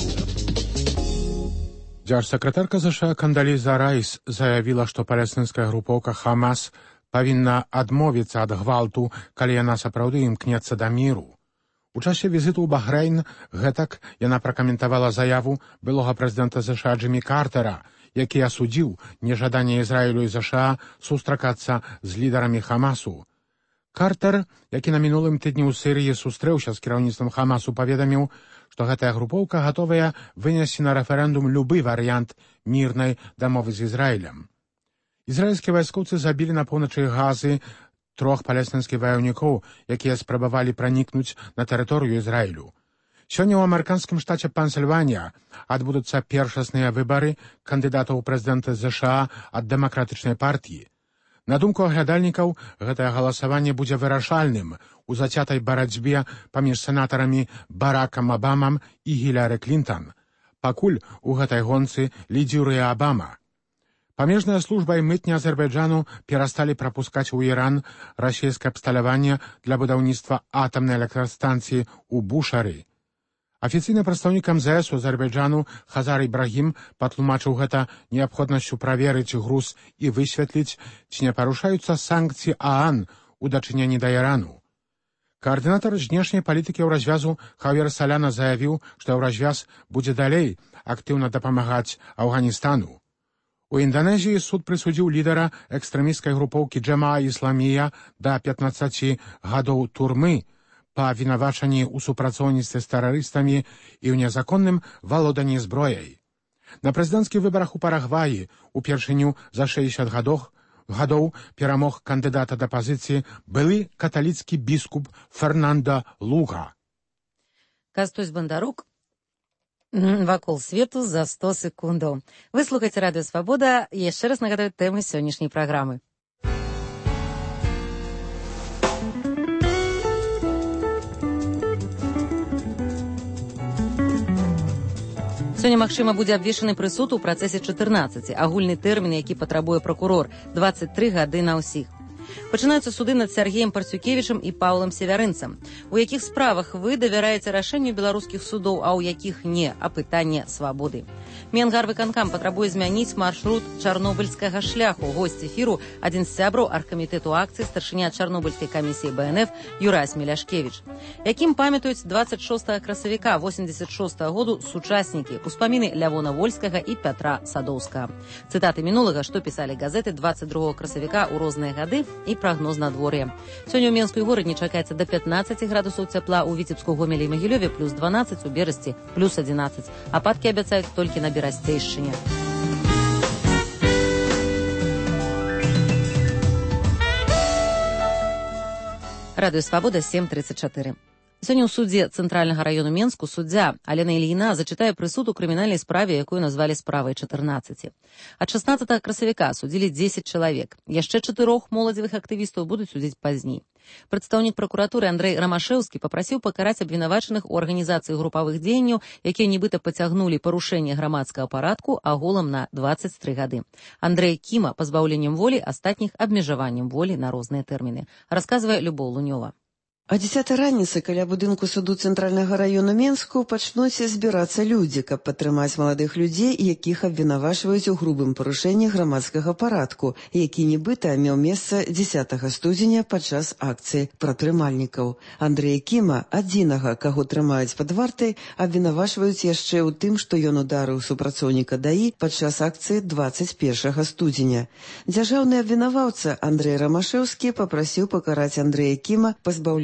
Дзяржсакратарка ЗША Кандаліза Райс заявіла, што палестынская групоўка Хамас павінна адмовіцца ад гвалту, калі яна сапраўды імкнецца да міру. У часе візіту ў Бахрэйн гэтак яна пракаментавала заяву былога прэзідэнта ЗША Джиммі Картера, які асудзіў нежаданне Ізраілю і ЗША сустракацца з лідарамі Хамасу. Картер, які на мінулым тыдні ў Сірыі сустрэўся з кіраўніцтвам Хамасу, паведаміў, што гэтая групоўка гатовая вынесці на рэферэндум любы варыянт мірнай дамовы з Ізраілем. Ізраільскія вайскоўцы забілі на поўначы Газы трох палестынскіх ваяўнікоў, якія спрабавалі пранікнуць на тэрыторыю Ізраілю. Сёння ў амерыканскім штаце Пенсільванія адбудуцца першасныя выбары кандыдатаў у прэзідэнты ЗША ад дэмакратычнай партіі. На думку аглядальнікаў, гэтае галасаванне будзе вырашальным у зацятай барацьбе паміж сенатарамі Баракам Абамам і Гіляры Клінтон. Пакуль у гэтай гонцы лідзіруе Абама. Памежная служба і мытня Азербайджану перасталі прапускаць у Іран расійскае абсталяванне для будаўніцтва атамнай электрастанцыі ў Бушары. Афіцыйны прадстаўнік МЗС у Азербайджану Хазар Ібрагім патлумачыў гэта неабходнасцю праверыць груз і высветліць, ці не парушаюцца санкцыі ААН у дачыненні да Ірану. Каардынатар знешняй палітыкі Еўразвязу Хавер Саляна заявіў, што Еўразвяз будзе далей актыўна дапамагаць Афганістану. У Інданезіі суд прысудзіў лідара экстрэмісцкай групоўкі Джамаа Ісламія да пятнаццаці гадоў турмы па вінавачанні ў супрацоўніцтве з тэрарыстамі і ў незаконным валоданні зброяй. На прэзідэнцкіх выбарах у Парагваі упершыню за шэсцьдзесят гадоў гадоў перамог кандыдата да пазіцыі былы каталіцкі біскуп Фернанда Луга. Кастой Бандарук. Вакол свету за сто секундаў. Вы слухаеце Радыё Свабода. Яшчэ раз нагадаю тэмы сённяшняй праграмы. Сёння, магчыма, будзе абвешчаны прысуд у працэсе чатырнаццаці, агульны тэрмін, які патрабуе пракурор, двадцать тры гады на ўсіх. Пачынаюцца суды над Сяргеем Парсюкевічам і Паўлам Севярынцам. У якіх справах вы давяраеце рашэнню беларускіх судоў, а ў якіх не, а пытанне свабоды. Менгарвыканкам патрабуе змяніць маршрут чарнобыльскага шляху. Госць эфіру адзін з сябраў аргкамітэту акцыі, старшыня чарнобыльскай камісіі БНФ Юрась Міляшкевіч. Якім памятаюць двадцать шостага красавіка восемьдесят шостага году сучаснікі, успаміны Лявона Вольскага і Пятра Садоўскага. Цытаты мінулага, што пісалі газеты двадцать другого красавіка ў розныя гады і прагноз надвор'я. Сёння ў Менску і горадні чакаецца да пятнаццаці градусаў цяпла, у Віцебску, Гомелі і Магілёве плюс дванаццаць, у Берасці плюс адзінаццаць. Ападкі абяцаюць толькі на Берасцейшчыне. Радыё Свабода сем тридцать чатыры. Сёння ў судзе Цэнтральнага раёну Менску суддзя Алена Ільіна зачытае прысуд у крымінальнай справе, якую назвалі справай чатырнаццаці. Ад шаснаццатага красавіка судзілі дзесяць чалавек. Яшчэ чатырох моладзевых актывістаў будуць судзіць пазней. Прадстаўнік пракуратуры Андрэй Рамашэўскі папрасіў пакараць абвінавачаных у арганізацыі групавых дзеянняў, якія нібыта пацягнулі парушэнне грамадскага парадку агулам на двадцать тры гады. Андрэй Кіма пазбаўленнем волі, астатніх абмежаваннем волі на розныя тэрміны. Расказвае Любоў Лунёва. О дзесятай раніцы каля будынку суду Цэнтральнага раёну Менску пачнуць збірацца людзі, каб падтрымаць маладых людзей, якіх абвінавачваюць у грубым парушэнні грамадскага парадку, які нібыта меў месца дзесятага студзеня падчас акцыі прадпрымальнікаў. Андрэя Кіма, адзінага, каго трымаюць пад вартай, абвінавачваюць яшчэ ў тым, што ён ударыў супрацоўніка ДАІ падчас акцыі двадцать першага студзеня. Дзяржаўны абвінаваўца Андрэй Рамашэўскі папрасіў пакараць Андрэя Кіма пазбаўленнем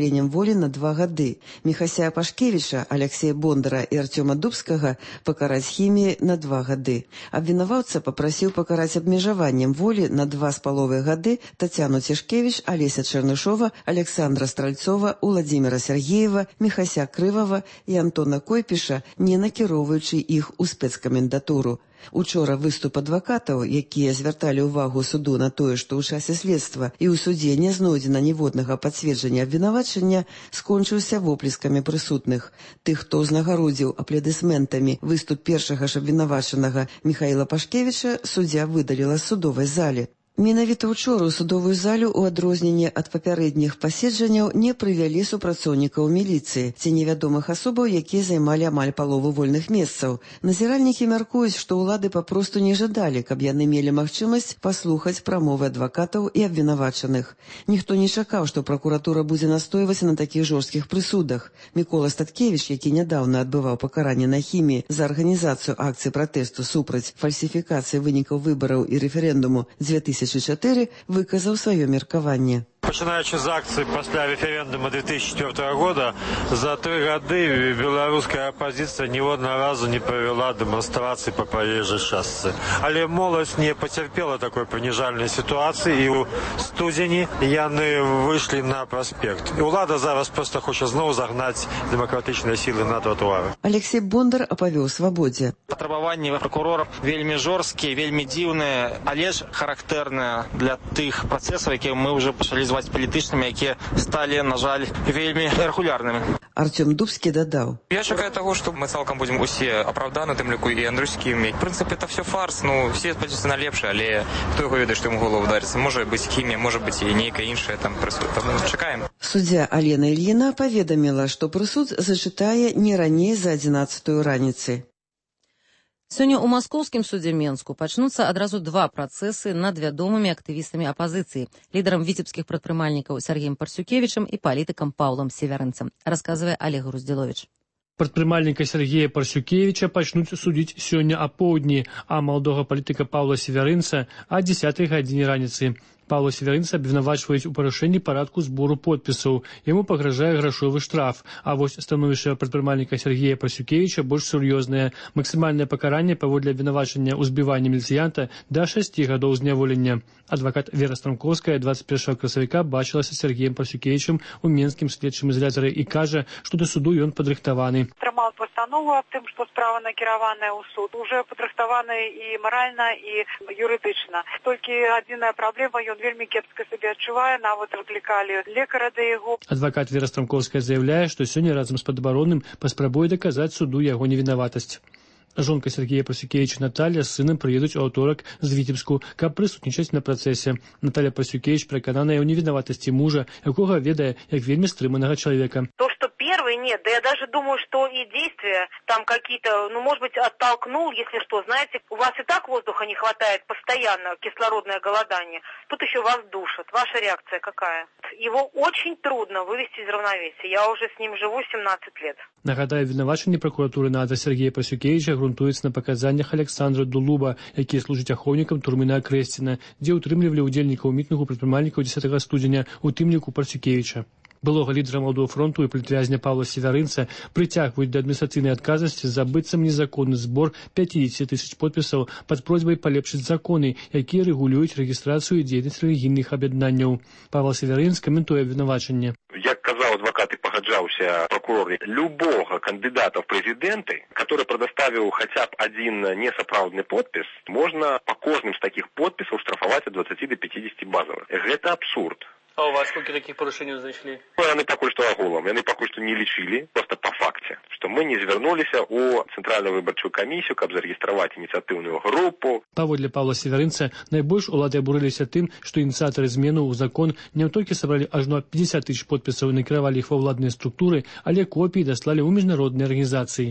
пазбаўленнем волі на два гады. Міхася Пашкевіча, Алексея Бондара і Артёма Дубскага пакараць хіміяй на два гады. Абвінаваўца папрасіў пакараць абмежаваннем волі на два з паловай гады Тацяну Цішкевіч, Алеся Чарнышова, Александра Стральцова, Уладзіміра Сергеева, Міхася Крывава і Антона Койпіша, не накіроўваючы іх у спецкамендатуру. Учора выступ адвакатаў, якія звярталі ўвагу суду на тое, што ў часе следства і ў судзе не знойдзена ніводнага пацверджання абвінавачання, скончыўся воплескамі прысутных. Тых, хто ўзнагародзіў апладысментамі выступ першага ж абвінавачанага Міхаіла Пашкевіча, суддзя выдаліла з судовай залі. Менавіта ўчора ў судовую залю ў адрозненне ад папярэдніх паседжанняў не прывялі супрацоўнікаў міліцыі ці невядомых асобаў, якія займалі амаль палову вольных месцаў. Назіральнікі мяркуюць, што ўлады папросту не жадалі, каб яны мелі магчымасць паслухаць прамовы адвакатаў і абвінавачаных. Ніхто не чакаў, што пракуратура будзе настойваць на такіх жорсткіх прысудах. Мікола Статкевіч, які нядаўна адбываў пакаранне на хіміі за арганізацыю акцыі пратэсту супраць фальсіфікацыі вынікаў выбараў і рэферэндуму две тысячи чатыры, выказаў сваё меркаванне. Пачинаючи з акції після референдуму две тысячи четвёртого года, за три годы белорусская оппозиция ни одного разу не провела демонстрации по проезжей шоссе. Але молодь не потерпела такой понижальной ситуации, и у студені яны вышли на проспект. І улада зараз просто хоче знову загнать демократичні сили на тротуари. Алексей Бондар апавёў свабодзе. Патрабаванні прокуроров вельмі жорсткія, вельмі дзіўныя, але ж характэрныя для тых працэсаў, якія мы ўжэ пачалі зваць палітычнымі, якія сталі, на жаль, вельмі рэгулярнымі. Артём Дубскі дадаў. Я чакаю того, что мы цалкам будем усе апраўданы, тым ліку і Андрусскім. В принципе, это все фарс, ну, все спадзяюцца на лепшае, але хто його ведае, што ему голову ударится. Може быць хімія, може быць і нейкая іншая там прысуд. Таму чакаем. Суддзя Алена Ільіна паведаміла, што прысуд зачытае не раней за адзінаццатую раніцы. Сёння ў маскоўскім судзе Менску пачнуцца адразу два працэсы над вядомымі актывістамі апазіцыі, лідарам віцебскіх прадпрымальнікаў Сергеем Парсюкевічам і палітыкам Паўлам Севярынцам, расказвае Олег Груздзіловіч. Прадпрымальніка Сергея Парсюкевіча пачнуць судзіць сёння апоўдні, а маладога палітыка Паўла Севярынца а дзесятай гадзіне раніцы. Паўла Севярынца абвінавачваюць у парушэнні парадку збору подпісаў. Яму пагражае грашовы штраф. А вось становішча прадпрымальніка Сергея Парсюкевіча больш сур'ёзнае. Максімальнае пакаранне паводле абвінавачання ў збіванні міліцыянта да шасці гадоў зняволення. Адвакат Вера Страмковская двадцать первого красавіка бачылася з Сергеем Парсюкевічам у менскім следчым ізалятары і кажа, што да суду ён падрыхтаваны. Трымаў пастанову аб тым, што справа накіраваная ў суд. Уже падрыхтаваны і маральна, і юрыдычна. Толькі адзіная праблема, ён вельмі кепска сябе адчувае, нават выклікалі лекара да яго. Адвакат Вера Страмковская заявляе, што сёння разам з падабаронным паспрабуе даказаць суду яго невінаватасць. Жонка Сергея Парсюкевича Наталья с сыном приедут у аўторак з Віцебску, каб прысутнічаць на працэсе. Наталья Парсюкевич перакананая ў невінаватасці мужа, якога ведае як вельмі стрыманага чалавека. То, что первый нет, да я даже думаю, что и действия там какие-то, ну, может быть, оттолкнул, если что, знаете, у вас и так воздуха не хватает постоянно, кислородное голодание, тут еще вас душат. Ваша реакция какая? Его очень трудно вывести из равновесия. Я уже с ним живу семнадцать лет. Нагадаю, вінавачанне прокуратуры на адрес Сергея Парсюкевича грунтуецца на паказаннях Александра Дулуба, які служыць ахоўнікам турмы на Акрэсціна, дзе ўтрымлівалі ўдзельнікаў мітынгу прадпрымальнікаў дзесятага студзеня, у тым ліку Парсюкевича. Былога лідара Маладога фронту і палітвязня Паўла Севярынца прыцягваюць да адміністрацыйнай адказнасці за быццам незаконны збор пятьдесят тысяч подпісаў пад просьбай палепшыць законы, якія рэгулююць рэгістрацыю і дзейнасць рэлігійных аб'яднанняў. Павел Севярынц каментуе абвінавачанне. Як казаў адвакат і пагаджаўся прокурор, любого кандидата в президенты, который предоставил хотя бы один несоправдный подпис, можно по кожным з таких подписов штрафовать от двадцати до пятидесяти базовых. Это абсурд. А у вас сколько таких порушений знайшлі? Яны пакуль што агулам, яны пакуль што не лічылі, просто по факце, што мы не звярнуліся ў Цэнтральную выбарчую камісію, каб зарэгістраваць ініцыятыўную групу. Паводле Паўла Севярынца, найбольш улады абурыліся тым, што ініцыятары змену ў закон не толькі сабралі ажно пятьдесят тысяч подпісаў і накіравалі іх ва ўладныя структуры, але копіі даслалі ў міжнародныя арганізацыі.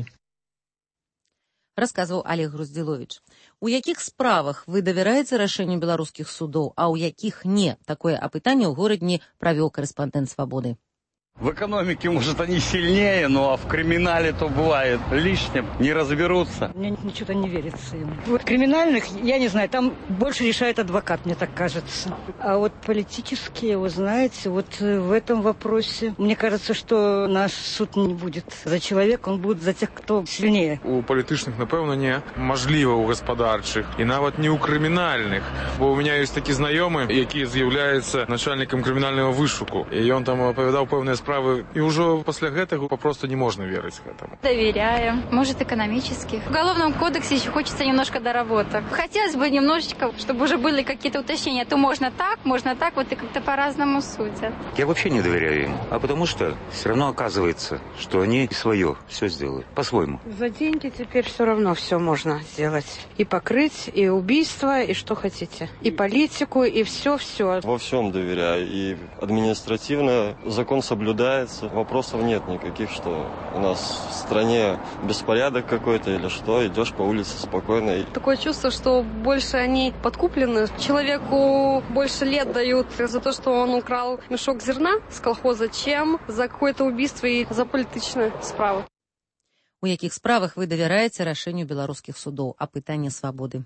Расказваў Олег Груздзіловіч. У якіх справах вы давяраеце рашэнню беларускіх судоў, а ў якіх не? Такое апытанне ў горадні правёў карэспандэнт «Свабоды». В экономике, может, они сильнее, но в криминале то бывает лишним, не разберутся. Мне ничего не верится им. Вот криминальных, я не знаю, там больше решает адвокат, мне так кажется. А вот политические, вы знаете, вот в этом вопросе, мне кажется, что наш суд не будет за человека, он будет за тех, кто сильнее. У політичних, напевно, не. Можливо, у господарчих. І навіть не у кримінальних. Бо у мене є такі знайомі, які з'являються начальником кримінального вишуку. І він там оповідав певні справи. І вже після гэтага просто не можна вірити этому. Доверяем. Может, экономических. В Уголовном кодексе еще хочется немножко доработок. Хотелось бы немножечко, чтобы уже были какие-то уточнения. То можно так, можно так, вот и как-то по-разному судят. Я вообще не доверяю им. А потому что все равно оказывается, что они свое все сделают. По-своему. За деньги теперь все равно все можно сделать. И покрыть, и убийство, и что хотите. И политику, и все-все. Во всем доверяю. И административно закон соблюдается. Вопросов нет никаких, что у нас в стране беспорядок какой-то или что. Идешь по улице спокойно. Такое чувство, что больше они подкуплены. Человеку больше лет дают за то, что он украл мешок зерна с колхоза, чем за какое-то убийство и за політичні справи. У якіх справах вы давяраеце рашэнню беларускіх судоў? Апытанне свабоды.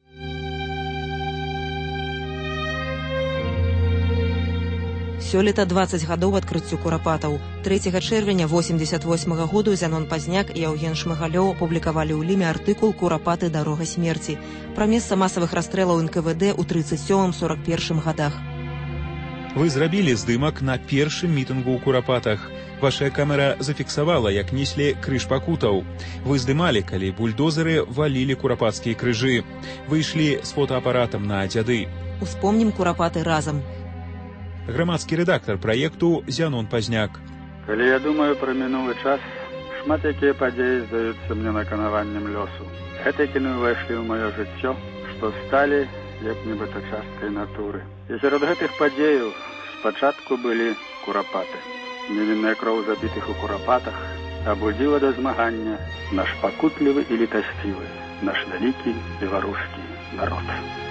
Сёлета дваццаць гадоў адкрыццю курапатаў. трэцяга чэрвеня восемьдесят восьмага году Зянон Пазняк і Яўген Шмыгалёў апублікавалі ў ліме артыкул «Курапаты. Дарога смерці» пра месца масавых расстрэлаў эн ка вэ дэ ў тридцать сёмым сорок першым гадах. Вы зрабілі здымак на першым мітынгу ў Курапатах. Ваша камера зафіксавала, як неслі крыж пакутаў. Вы здымалі, калі бульдозеры валілі курапацкія крыжы. Вы ішлі з фотоапаратам на дзяды. Успомнім Курапаты разам. Грамадскі рэдактар праекту Зянон Пазняк. Калі я думаю пра мінулы час, шмат якія падзеі здаюцца мне наканаваннем лёсу. Гэты кіны ўвайшлі ў маё жыццё, што сталі як-нібыта часткай натуры. І сярод гэтых падзеяў спачатку былі курапаты. Невінная кроў забітых у курапатах абудзіла да змагання наш пакутлівы і літасцівы, наш вялікі беларускі народ.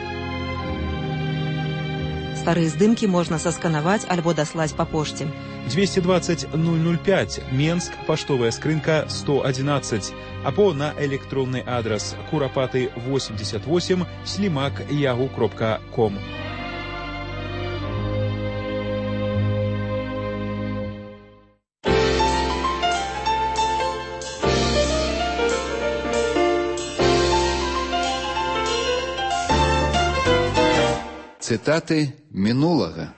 Старыя здымкі можна сасканаваць альбо даслаць па пошце. двести двадцать ноль ноль пять, Менск, паштовая скрынка сто одиннадцать, або на электронны адрес курапаты восемьдесят восемь слимак ягу кропка ком. Цытаты мінулага.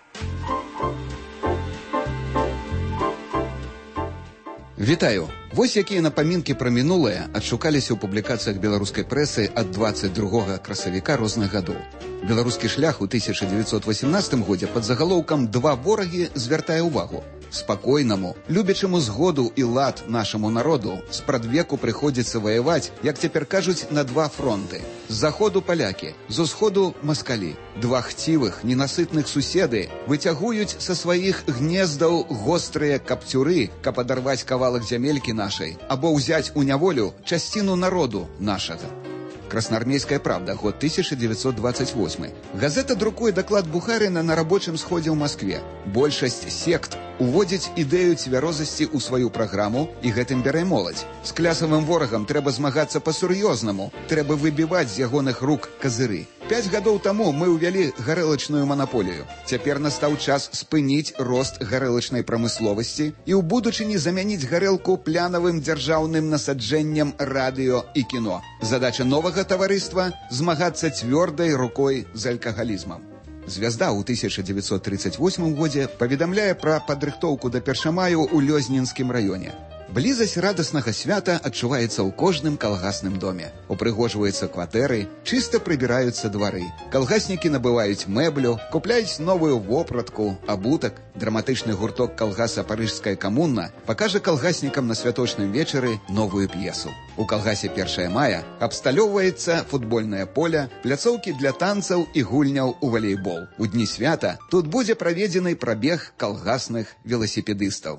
Вітаю! Вось якія напамінкі пра мінулае адшукаліся ў публікацыях беларускай прэсы ад дваццаць другога красавіка розных гадоў. Беларускі шлях у тысяча девятьсот восемнадцатым годзе пад загалоўкам «Два ворагі» звяртае ўвагу. Спакойнаму, любячаму згоду і лад нашаму народу спрадвеку прыходзіцца ваяваць, як цяпер кажуць, на два фронты. З заходу палякі, з усходу маскалі. Два хцівых, ненасытных суседы выцягуюць са сваіх гнездаў гострыя капцюры, каб адарваць кавалак зямелькі нашай, або ўзяць у няволю часціну народу нашага. Красноармейская правда, год тысяча девятьсот двадцать восьмы. Газета друкуе даклад Бухарина на рабочым сходзе ў Маскве. Большасць сект уводзіць ідэю цвярозасці ў сваю праграму, і гэтым бярэ моладзь. З клясавым ворагам трэба змагацца па-сур'ёзнаму, трэба выбіваць з ягоных рук казыры. Пяць гадоў таму мы ўвялі гарэлачную манаполію. Цяпер настаў час спыніць рост гарэлачнай прамысловасці і ў будучыні замяніць гарэлку плянавым дзяржаўным насаджэннем радыё і кіно. Задача новага таварыства – змагацца цвёрдай рукой з алкагалізмам. Звязда ў тысяча девятьсот тридцать восьмым годзе паведамляе пра падрыхтоўку да першамаю ў Лёзнінскім раёне. Блізасць радаснага свята адчуваецца ў кожным калгасным доме. Упрыгожваюцца кватэры, чыста прыбіраюцца двары. Калгаснікі набываюць мэблю, купляюць новую вопратку, абутак. Драматычны гурток калгаса «Парыжская камуна» пакажа калгаснікам на святочным вечары новую п'есу. У калгасе першае мая абсталёўваецца футбольнае поле, пляцоўкі для танцаў і гульняў у валейбол. У дні свята тут будзе праведзены прабег калгасных веласіпедыстаў.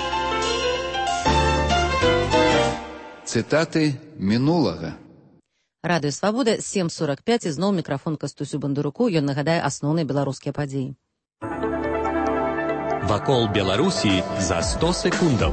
Цытаты мінулага. Радыё Свабода, сем сорок пять, і зноў мікрафон Кастусю Бондаруку, ён нагадае асноўныя беларускія падзеі. Вакол Беларусі за сто секундаў.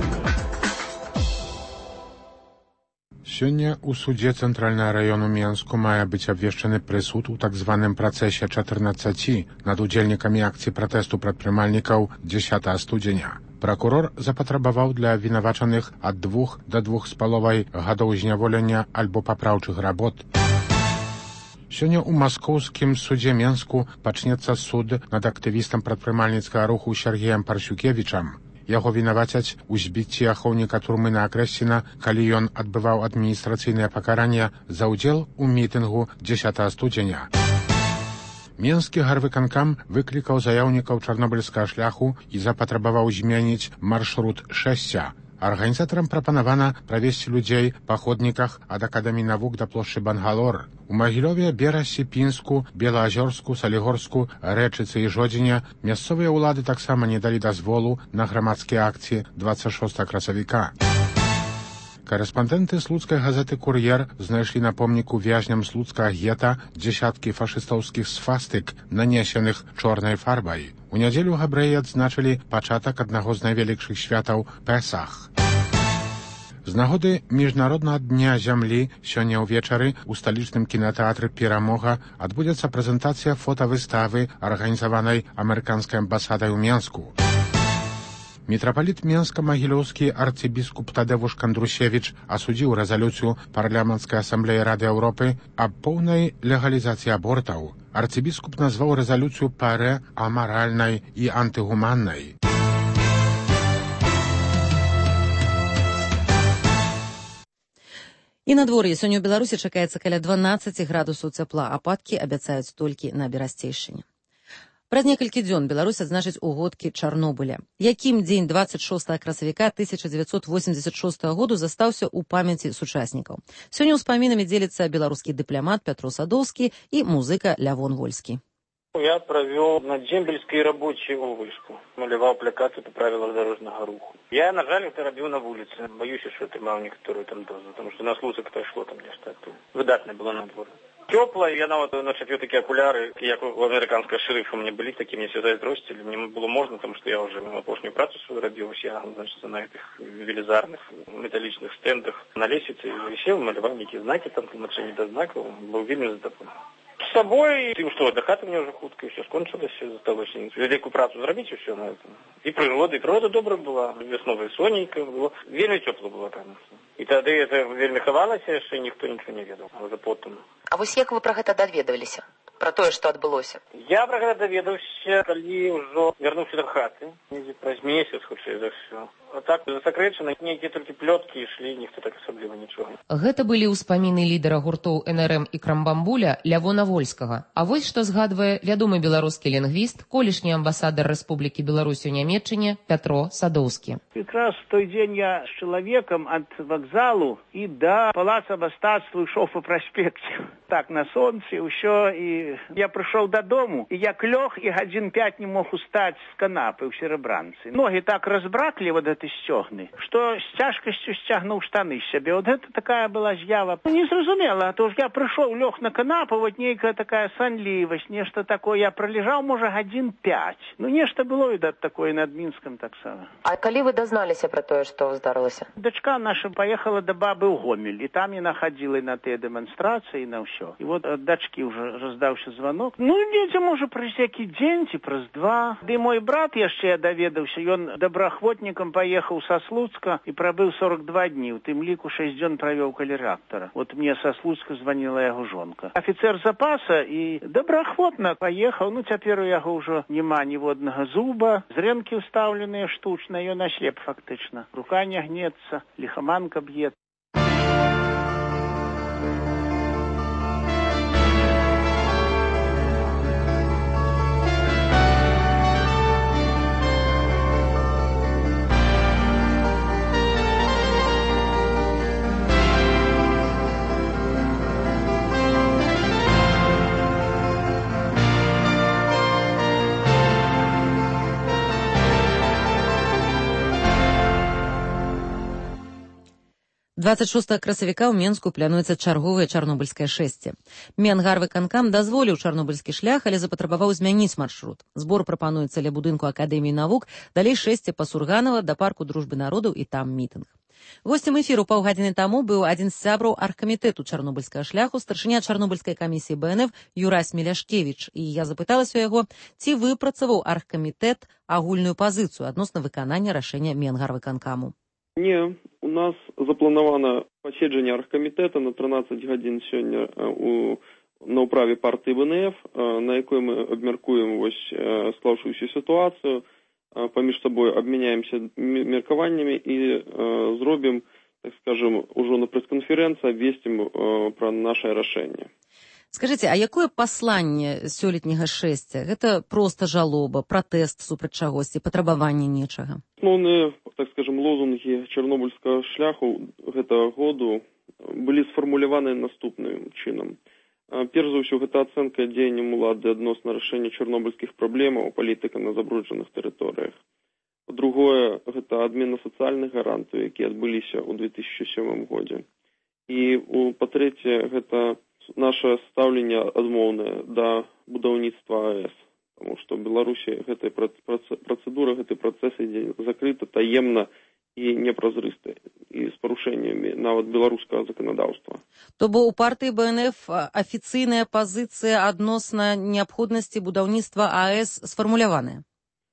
Сёння ў судзе Цэнтральнага раёну Менску мае быць абвешчаны прысуд у так званым працэсе чатырнаццаці над удзельнікамі акцыі пратэсту прадпрымальнікаў дзесятага студзеня. Пракурор запатрабаваў для абвінавачаных ад двух да двух з паловай гадоў зняволення альбо папраўчых работ. Сёння ў маскоўскім судзе Менску пачнецца суд над актывістам прадпрымальніцкага руху Сергеем Парсюкевічам. Яго вінавацяць у збіцці ахоўніка турмы на Акрэсціна, калі ён адбываў адміністрацыйнае пакаранне за ўдзел у мітынгу дзесятага студзеня. Менскі гарвыканкам выклікаў заяўнікаў чарнобыльскага шляху і запатрабаваў змяніць маршрут шасця. Арганізатарам прапанавана правесці людзей па ходніках ад Акадэміі навук да плошчы Бангалор. У Магілёве, Берасе, Пінску, Белаазёрску, Салігорску, Рэчыцы і Жодзіне мясцовыя ўлады таксама не далі дазволу на грамадскія акцыі дваццаць шостага красавіка. Карэспандэнты слуцкай газеты «Кур'ер» знайшлі на помніку вязням слуцкага гета дзесяткі фашыстаўскіх сфастык, нанесеных чорнай фарбай. У нядзелю габрэі адзначылі пачатак аднаго з найвялікшых святаў Песах. З нагоды міжнароднага дня зямлі сёння ўвечары ў сталічным кінатэатры «Перамога» адбудзецца прэзентацыя фотавыставы, арганізаванай амерыканскай амбасадай у Менску. Мітрапаліт Менска-Магілёўскі арцыбіскуп Тадеуш Кандрусевіч асудзіў рэзалюцыю парламенцкай асамблеі Рады Еўропы аб поўнай легалізацыі абортаў. Арцыбіскуп назваў рэзалюцыю парэ амаральнай і антыгуманнай. І надвор'е сёння ў Беларусі чакаецца каля дванаццаці градусаў цяпла, ападкі абяцаюць толькі на Берасцейшчыне. Праз некалькі дзён Беларусь адзначыць угодкі Чарнобыля. Якім дзень дваццаць шостага красавіка тысяча дзевяцьсот восемьдесят шостага году застаўся ў памяці сучаснікаў. Сёння ўспамінамі дзеліцца беларускі дыпламат Пятро Садоўскі і музыка Лявон Вольскі. Я провел на дембельской рабочей вышку. Малевал плакаты по правилам дорожного руху. Я, на жаль, это робил на улице. Боюсь, что это мало некоторую там дозу, потому что на случай прошло там нечто. Выдатное было на дворе. Тепло, я на вот ночью пью такие окуляры, як у американского шерифа мне были такие, мне связали дростили, мне было можно, потому что я уже опошнюю працу свою робил, я, значит, на этих велизарных металлических стендах на лестнице висел, малевал некие знаки, там, тлумачение до знаков, был видно за такое. С собой, и что, отдыхать мне уже худко, и все скончилось, все засталось. Великую працу зробить, и все на этом. И природа, и природа добрая была, весновая сонненька было, вельми тепло было, конечно. И тогда это вельми хавалася, что никто ничего не ведал, уже потом. А вось як вы про гэта даведаваліся? Про тое, што адбылося? Я про гэта даведаўся, калі ўжо вярнуўся да хаты. Недзе праз месяц, хутчэй за ўсё. А так, засакрэчана, нейкія толькі плёткі ішлі, ніхто так асабліва нічога. Гэта былі ўспаміны лідара гуртоў эн эр эм і Крамбамбуля Лявона Вольскага. А вось што згадвае вядомы беларускі лінгвіст, колішні амбасадар Рэспублікі Беларусь у Нямецчыне Пятро Садоўскі. Якраз в той дзень я з чалавекам ад вакзалу і да палаца мастацтва ішоў па праспекце. Так, на сонцы, ўсё, і я прыйшоў дадому, і як лёг, і гадзін пяць не мог устаць з канапы ў серабранцы. Ногі так разбраклі вот этой сцёгны, што з цяжкасцю сцягнуў штаны з сябе. Вот гэта такая была з'ява. Незразумела, а то ж я прыйшоў, лёг на канапу, вот нейкая такая санлівасць, нешта такое. Я пролежаў, можа, гадзін пяць. Ну, нешта было, відаць, такое над Мінскам таксама. А калі вы дазналіся пра тое, што здарылася? Дачка наша паехала да бабы ў Гомель, і там яна хадзіла на тыя дэманстрацыі, на ўсё. І вот ад дачкі ўжо раздаўся званок. Ну, недзе, можа, праз які дзень, ці праз два. Ды мой брат яшчэ я даведаўся, ён добраахвотнікам паехаў са Слуцка і прабыў сорок два дні. У тым ліку шэсць дзён правёў каля рэактара. Вот мне са Слуцка званіла яго жонка. Афіцэр запаса і добраахвотна паехаў. Ну, цяпер у яго ўжо няма ніводнага зуба. Зрэнкі ўстаўленыя штучна, ён аслеп фактычна. Рука не гнецца, ліхаманка б'е. двадцать шостага красавіка ў Менску плануецца чарговае чарнобыльскае шэсце. Менгарвыканкам дазволіў чарнобыльскі шлях, але запатрабаваў змяніць маршрут. Збор прапануецца ля будынку Акадэміі навук, далей шэсце па Сурганава да парку Дружбы народаў і там мітынг. Госцем эфіру паўгадзіны таму быў адзін з сябраў аргкамітэту чарнобыльскага шляху, старшыня чарнобыльскай камісіі Бэ Эн Эф Юрась Меляшкевіч, і я запыталася ў яго, ці выпрацаваў аргкамітэт агульную пазіцыю адносна выканання рашэння Менгарвыканкаму. Не, у нас запланавана паседжанне аргкамітэта на трынаццаць гадзін сёння у, на ўправе партыі Бэ Эн Эф, на якой мы абмяркуем вось склаўшуюся сітуацыю, паміж сабой абмяняемся меркаваннямі і зробім, так скажем, ужо на прэс-канферэнцыі абвесцім пра нашае рашэнне. Скажыце, а якое пасланне сёлетняга шэсця? Гэта проста жалоба, пратэст супраць чагосьці, патрабаванне нечага? Асноўныя, так скажем, лозунгі чарнобыльскага шляху гэтага году былі сфармуляваныя наступным чынам. Перш за ўсё, гэта ацэнка дзеянням улады адносна рашэння чарнобыльскіх праблемаў палітыка на забруджаных тэрыторыях. Па-другое, гэта адмена сацыяльных гарантый, якія адбыліся ў две тысячы сёмым годзе. І, па-трэцяе, гэта наше стаўленне адмоўнае да будаўніцтва АЭС, тому што ў Беларусі гэтая працэдура, гэты працэс ідзе закрыта, таемна і непразрыста, і з парушэннямі нават беларускага заканадаўства. То бо ў партыі Бэ Эн Эф афіцыйная пазіцыя адносна неабходнасці будаўніцтва АЭС сфармуляваная?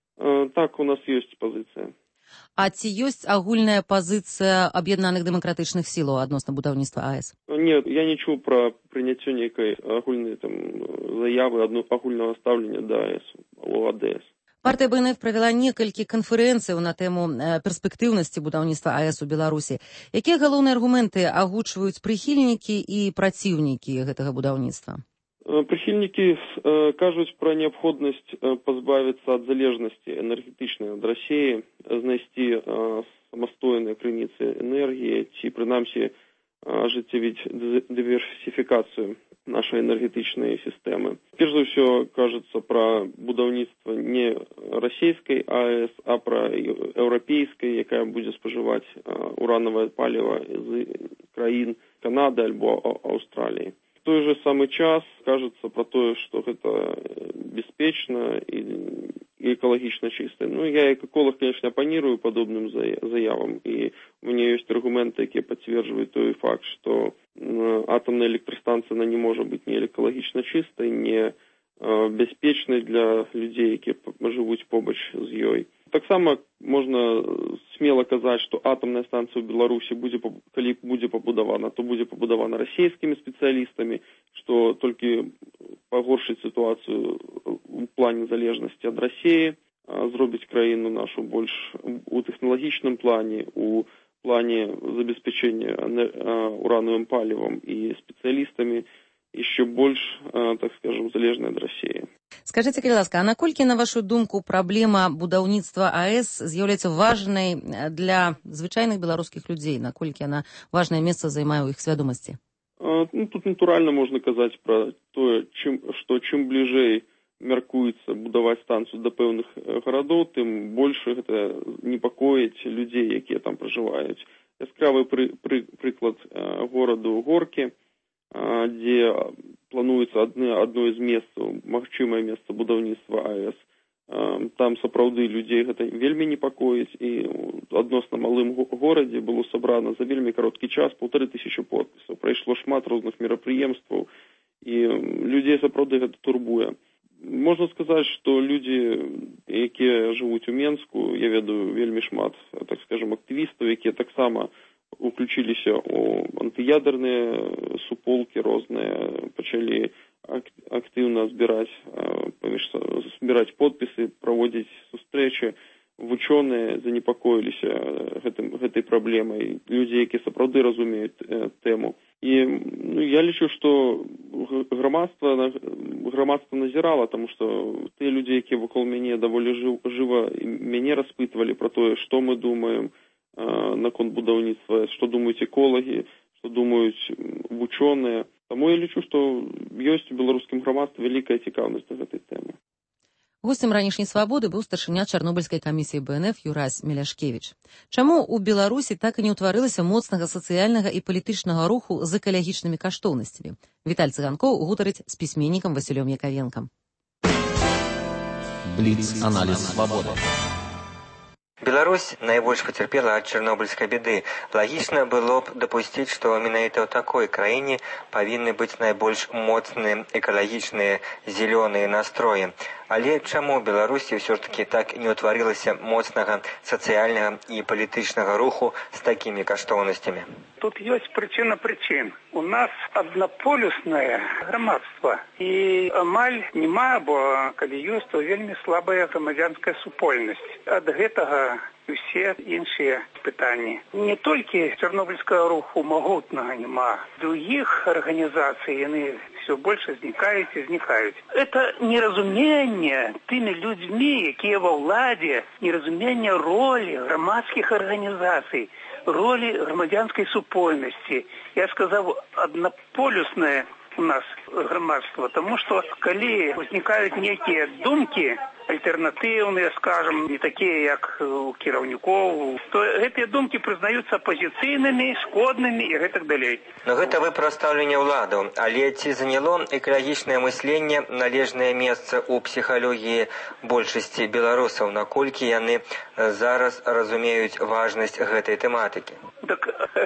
Так, у нас ёсць пазіцыя. А ці ёсць агульная пазіцыя аб'яднаных дэмакратычных сілаў адносна будаўніцтва АЭС? Не, я не чуў пра прыняццё нейкай агульнай там заявы, адно агульнага стаўлення да АЭС, у А Дэ Эс. Партыя Бэ Эн Эф правяла некалькі канферэнцыяў на тэму перспектыўнасці будаўніцтва АЭС у Беларусі. Якія галоўныя аргументы агучваюць прыхільнікі і праціўнікі гэтага будаўніцтва? Прыхільнікі кажуць пра неабходнасць пазбавіцца ад залежнасці энергетычнай ад Расіі, знайсці самастойныя крыніцы энергіі ці, прынамсі, ажыццявіць дыверсіфікацыю нашай энергетычнай сістэмы. Перш за ўсё кажацца пра будаўніцтва не расійскай АЭС, а пра еўрапейскай, якая будзе спажываць уранавае паліва з краін Канады альбо Аўстраліі. В той же самый час кажется про то, что это беспечно и, и экологично чисто. Ну, я как эколог, конечно, оппонирую подобным заявам, и у меня есть аргументы, которые подтверждают тот факт, что атомная электростанция она не может быть ни экологично чистой, ни бяспечнай для людей, которые живут побач з ёй. Так само можна смело казаць, што атомная станцыя ў Беларусі будзе, калі будзе пабудавана, то будзе пабудавана расійскімі спецыялістамі, што толькі пагоршыць сітуацыю ў плане залежнасці ад Расіі, зробіць краіну нашу больш у тэхналагічным плане, у плане забеспячэння урановым палівам і спецыялістамі, еще больш, так скажем, залежная ад Расіі. Скажыце, калі ласка, а наколькі, на вашу думку, праблема будаўніцтва АЭС з'яўляецца важнай для звычайных беларускіх людзей? Наколькі яна важнае месца займае ў іх свядомасці? Ну, тут натуральна можна казаць пра тое, чым, што чым бліжэй мяркуецца будаваць станцыю да пэўных гарадоў, тым больш гэта непакоіць людзей, якія там пражываюць. Яскравы пры, пры, прыклад гораду Горкі, дзе плануецца адно, адно з месцаў, магчымае месца будаўніцтва АЭС. Там сапраўды людзей гэта вельмі непакоіць, і адносна малым горадзе было сабрана за вельмі кароткі час паўтары тысячы подпісаў. Прайшло шмат розных мерапрыемстваў, і людзей сапраўды гэта турбуе. Можна сказаць, што людзі, якія жывуць у Менску, я ведаю вельмі шмат, так скажем, актывістаў, якія таксама уключиліся у антыядерныя суполкі розныя, пачалі актыўна збіраць, збіраць подпісы, праводзіць сустрэчы. Вучоныя занепакоіліся гэтым, гэтай праблемай, людзі, якія сапраўды разумеюць тэму. І ну, я лічу, што грамадства, грамадства назірала, таму што тыя людзі, якія вакол мяне даволі жыв, жыва мяне распытвалі пра тое, што мы думаем наконт будаўніцтва, што думаюць эколагі, што думаюць вучоныя. Таму я лічу, што ёсць у беларускім грамадстве вялікая цікаўнасць да гэтай тэмы. Гостем ранішняй свабоды быў старшыня чарнобыльскай камісіі бэ эн эф Юрась Меляшкевіч. Чаму ў Беларусі так і не ўтварылася моцнага сацыяльнага і палітычнага руху з экалагічнымі каштоўнасцямі? Віталь Цыганкоў гутарыць з пісьменнікам Васілём Якавенкам. Бліц-аналіз свабоды. Беларусь найбольш пацярпела ад чарнобыльскай беды. Лагічна было б дапусціць, што менавіта ў такой краіне павінны быць найбольш моцныя экалагічныя зялёныя настроі. Але чаму Беларусі ўсё ж такі так не ўтварылася моцнага сацыяльнага і палітычнага руху з такімі каштоўнасцямі? Тут ёсць прычына прычын. У нас аднаполюснае грамадства. І амаль няма, бо калі ёсць, то вельмі слабая грамадзянская супольнасць. Ад гэтага усе іншыя пытанні. Не толькі чарнобыльскага руху магутнага няма. Другіх арганізацый яны все больше знікаюць і знікаюць. Это неразуменне тымі людзьмі, якія ва ўладзе, неразуменне ролі грамадскіх арганізацый, ролі грамадзянскай супольнасці. Я сказаў, аднаполюснае у нас грамадства, тому што калі узнікаюць нейкія думкі, альтэрнатыўныя, скажем, не такія, як у кіраўнікоў, то гэтыя думкі прызнаюцца апазіцыйнымі, шкоднымі і гэтак далей. Но гэта вы пра стаўленне ўладаў, але ці заняло экалагічнае мысленне належнае месца ў псіхалогіі большасці беларусаў, наколькі яны зараз разумеюць важнасць гэтай тэматыкі? Так,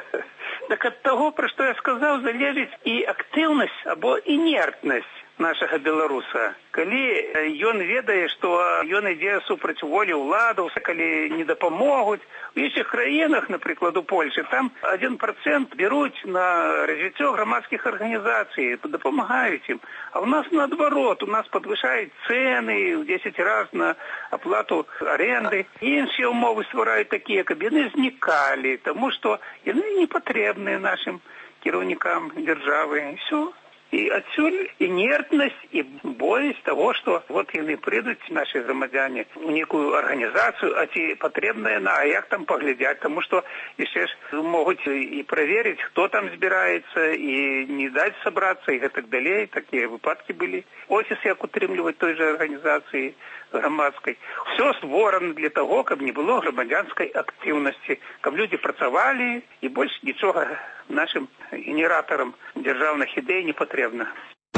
так ад таго, пра што я сказаў, залежыць і актыўнасць або інертнасць нашага беларуса. Калі ён ведае, што ён ідзе супраць волі ўладаў, калі не дапамогуць. У іншых краінах, напрыклад, у Польшы, там адзін працэнт беруць на развіццё грамадскіх арганізацый, дапамагаюць ім. А ў нас наадварот, у нас падвышаюць цэны ў дзесяць раз на аплату аренды. Іншыя ўмовы ствараюць такія, каб яны знікалі, таму што яны не патрэбныя нашым кіраўнікам дзяржавы. І ўсё. І адсюль інертнасць і боязь таго, што вот яны прыйдуць, нашы грамадзяне, у некую арганізацыю, а ці патрэбная яна, а як там паглядзяць, таму што яшчэ ж могуць і праверыць, хто там збіраецца, і не даць сабрацца, і гэтак далей. Такія выпадкі былі. Офіс як утрымліваць той жа арганізацыі грамадскай. Все створана для таго, каб не было грамадзянскай актыўнасці, каб людзі працавалі, і больш нічога нашим генераторам державных ідэй не патрэбна.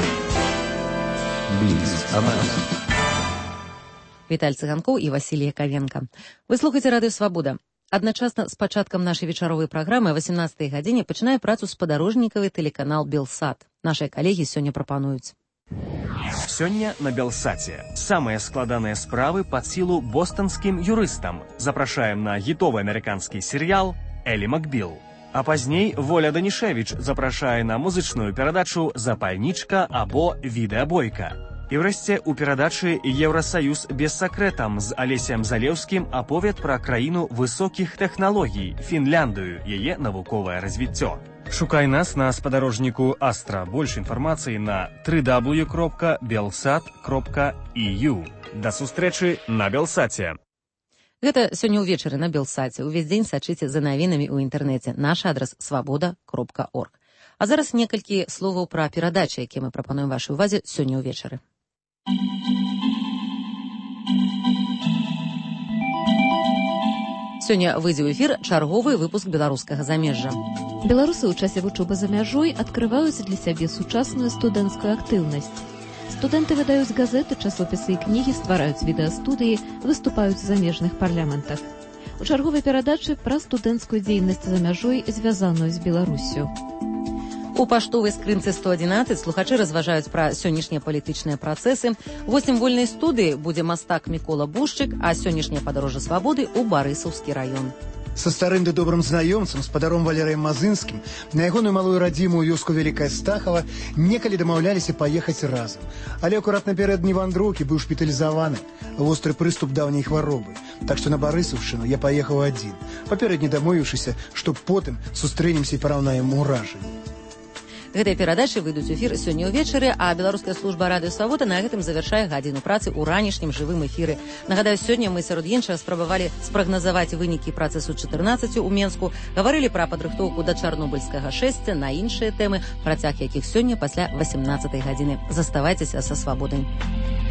Віталь Цыганкоў і Васілій Якавенка. Вы слухаеце радыё «Свабода». Адначасна з пачаткам нашай вечаровай праграмы о восемнадцатай гадзіне пачынае працу спадарожнікавы тэлеканал «Белсат». Нашыя калегі сёння прапануюць. Сёння на Белсаце самыя складаныя справы пад сілу бостонскім юрыстам. Запрашаем на гітовы амерыканскі серыял «Элі Макбіл». А пазней Воля Данішевіч запрашае на музычную перадачу «Запальнічка» або «Відэабойка». І врэшце у перадачы «Еўрасаюз без сакрэтам» з Алесем Залеўскім аповед пра краіну высокіх тэхналогій – Фінляндыю, яе навуковае развіццё. Шукай нас на спадарожніку Астра. Больш інфармацыі на дабл ю дабл ю дабл ю кропка белсат кропка і ю. Да сустрэчы на Белсаце. Гэта сёння ўвечары на Белсаце. Увесь дзень сачыце за навінамі ў інтэрнэце. Наш адрас свабода кропка орг. А зараз некалькі словаў пра перадачы, якія мы прапануем вашай увазе сёння ўвечары. Сёння выйдзе ў эфір чарговы выпуск беларускага замежжа. Беларусы ў часе вучобы за мяжой адкрываюць для сябе сучасную студэнцкую актыўнасць. Студэнты выдаюць газеты, часопісы і кнігі, ствараюць відэастудыі, выступаюць у замежных парламентах. У чарговай перадачы пра студэнцкую дзейнасць за мяжой, звязаную з Беларуссю. У паштовай скрынцы сто адзінаццаць слухачы разважаюць пра сённяшнія палітычныя працэсы. Гостем вольнай студыі будзе мастак Мікола Бушчык, а сённяшняе падарожжа свабоды ў Барысаўскі раён. Со старым ды добрым знаёмцам, спадаром Валерыем Мазынскім, на ягоную малую радзімую вёску Вялікая Стахава некалі дамаўляліся паехаць разам. Але акурат напярэдадні вандроўкі быў шпіталізаваны, востры прыступ даўняй хваробы. Так што на Барысаўшчыну я паехаў адзін, папярэдне дамовіўшыся, што потым сустрэнемся і параўнаем уражанні. Гэтыя перадачы выйдуць у эфір сёння ўвечары, а беларуская служба радыё «Свабода» на гэтым завяршае гадзіну працы ў ранішнім жывым эфіры. Нагадаю, сёння мы сярод іншага спрабавалі спрагназаваць вынікі працэсу чатырнаццаць у Менску, гаварылі пра падрыхтоўку да чарнобыльскага шэсця, на іншыя тэмы, працяг якіх сёння пасля восемнадцатай гадзіны. Заставайцеся са «Свабодай».